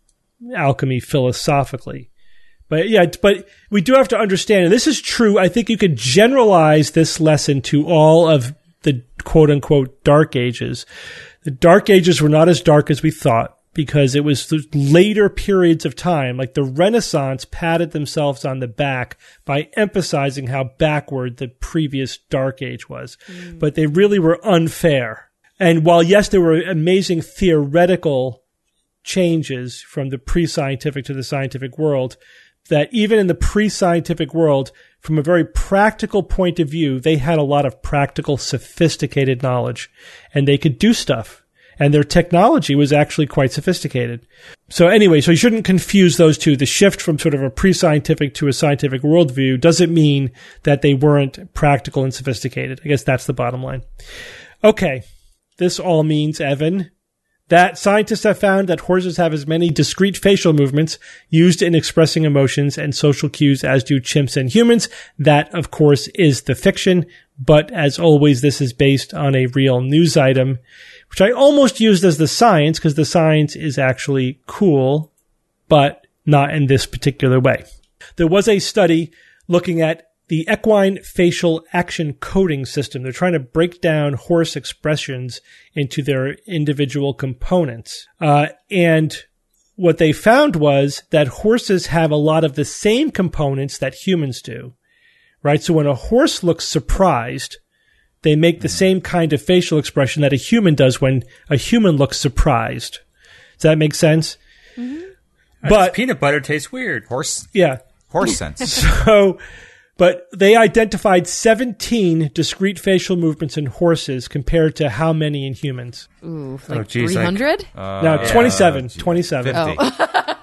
B: alchemy philosophically. But yeah, but we do have to understand, and this is true, I think you could generalize this lesson to all of the quote-unquote dark ages. The dark ages were not as dark as we thought, because it was the later periods of time, like the Renaissance patted themselves on the back by emphasizing how backward the previous dark age was. Mm. But they really were unfair. And while, yes, there were amazing theoretical changes from the pre-scientific to the scientific world, that even in the pre-scientific world, from a very practical point of view, they had a lot of practical, sophisticated knowledge, and they could do stuff. And their technology was actually quite sophisticated. So anyway, so you shouldn't confuse those two. The shift from sort of a pre-scientific to a scientific worldview doesn't mean that they weren't practical and sophisticated. I guess that's the bottom line. Okay. This all means, Evan, that scientists have found that horses have as many discrete facial movements used in expressing emotions and social cues as do chimps and humans. That, of course, is the fiction. But as always, this is based on a real news item, which I almost used as the science because the science is actually cool, but not in this particular way. There was a study looking at the equine facial action coding system. They're trying to break down horse expressions into their individual components. Uh, and what they found was that horses have a lot of the same components that humans do, right? So when a horse looks surprised, they make the same kind of facial expression that a human does when a human looks surprised. Does that make sense?
C: Mm-hmm.
B: But
C: peanut butter tastes weird.
F: Horse,
B: yeah,
F: horse sense.
B: So, but they identified seventeen discrete facial movements in horses compared to how many in humans?
D: Ooh, like
C: oh, geez,
D: three hundred?
F: Like, uh,
B: no,
F: yeah,
B: twenty-seven.
F: Uh,
B: twenty-seven.
F: Oh.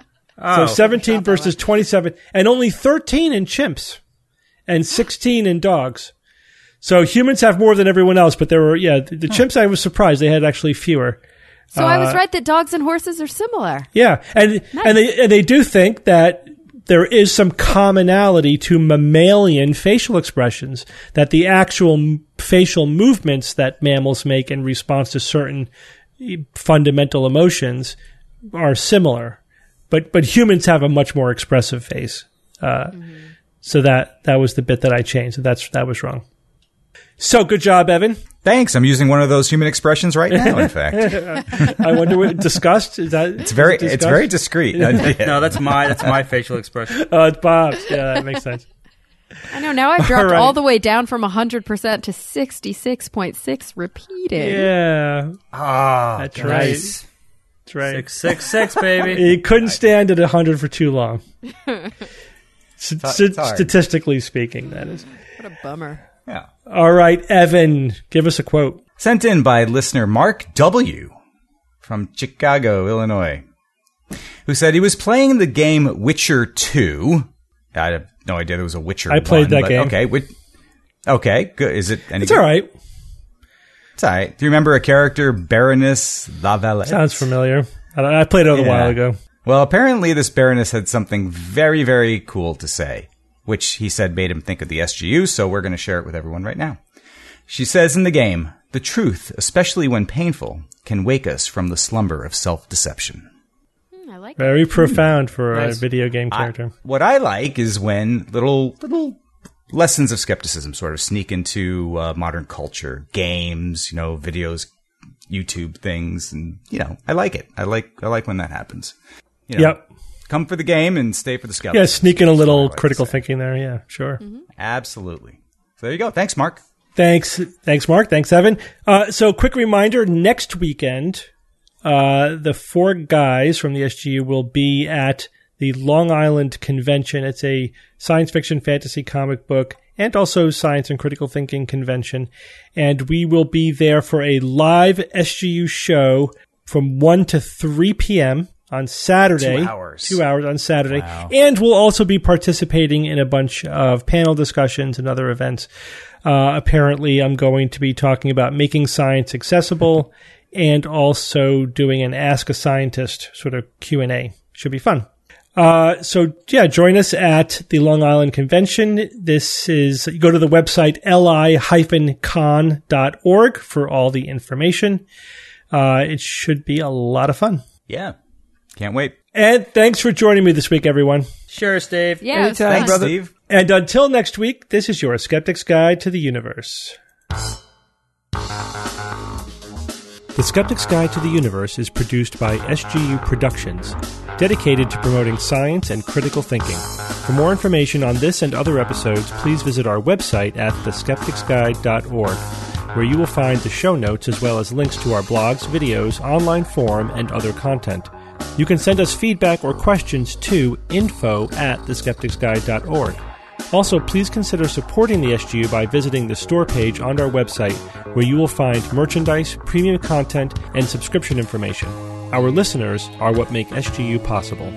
B: So seventeen versus twenty-seven, and only thirteen in chimps, and sixteen in dogs. So humans have more than everyone else, but there were, yeah, the, the chimps, I was surprised they had actually fewer.
D: So uh, I was right that dogs and horses are similar.
B: Yeah, and
D: nice.
B: and they and they do think that there is some commonality to mammalian facial expressions, that the actual m- facial movements that mammals make in response to certain fundamental emotions are similar, but but humans have a much more expressive face. Uh, mm-hmm. So that that was the bit that I changed. So that's that was wrong. So good job, Evan.
F: Thanks. I'm using one of those human expressions right now, in fact.
B: I wonder what disgust is that?
F: It's very
B: disgust?
F: it's very discreet.
C: No, that's my that's my facial expression.
B: Oh, it's Bob's. Yeah, that makes sense.
D: I know. Now I've dropped all,
B: right.
D: all the way down from one hundred percent to sixty-six point six repeated.
B: Yeah.
C: Ah,
B: that's
C: nice.
B: right. That's right.
C: Six six six, baby.
B: He couldn't stand at one hundred for too long. S- st- statistically speaking, that is.
D: What a bummer.
F: Yeah.
B: All right, Evan, give us a quote.
F: Sent in by listener Mark W. from Chicago, Illinois, who said he was playing the game Witcher two. I had no idea there was a Witcher
B: I played
F: one,
B: that game.
F: Okay, wi- okay, good. Is it any
B: It's
F: good?
B: all right.
F: It's all right. Do you remember a character, Baroness Lavalette?
B: Sounds familiar. I, I played it a
F: Yeah.
B: while ago.
F: Well, apparently this Baroness had something very, very cool to say, which he said made him think of the S G U, so we're going to share it with everyone right now. She says in the game, "The truth, especially when painful, can wake us from the slumber of self-deception."
D: Mm, I like
B: Very profound for
C: Nice.
B: a video game character.
F: I, what I like is when little little lessons of skepticism sort of sneak into uh, modern culture, games, you know, videos, YouTube things, and you know, I like it. I like I like when that happens. You know,
B: Yep.
F: come for the game and stay for the skepticism.
B: Yeah, sneak in a little
F: That's what I like to
B: critical
F: say.
B: thinking there. Yeah, sure.
D: Mm-hmm.
F: Absolutely. So there you go. Thanks, Mark.
B: Thanks. Thanks, Mark. Thanks, Evan. Uh, so quick reminder, next weekend, uh, the four guys from the S G U will be at the Long Island Convention. It's a science fiction, fantasy, comic book, and also science and critical thinking convention. And we will be there for a live S G U show from one to three p.m. on Saturday.
F: Two hours.
B: Two hours on Saturday.
F: Wow.
B: And we'll also be participating in a bunch of panel discussions and other events. Uh, apparently, I'm going to be talking about making science accessible and also doing an Ask a Scientist sort of Q and A. Should be fun. Uh, so yeah, join us at the Long Island Convention. This is, you go to the website L I dash con dot org for all the information. Uh, it should be a lot of fun.
F: Yeah. Can't wait.
B: And thanks for joining me this week, everyone.
C: Sure, Steve.
D: Yeah, it was
E: Anytime,
D: fun.
E: brother.
F: Steve.
B: And until next week, this is your Skeptic's Guide to the Universe. The Skeptic's Guide to the Universe is produced by S G U Productions, dedicated to promoting science and critical thinking. For more information on this and other episodes, please visit our website at the skeptics guide dot org, where you will find the show notes as well as links to our blogs, videos, online forum, and other content. You can send us feedback or questions to info at the skeptics guide dot org. Also, please consider supporting the S G U by visiting the store page on our website, where you will find merchandise, premium content, and subscription information. Our listeners are what make S G U possible.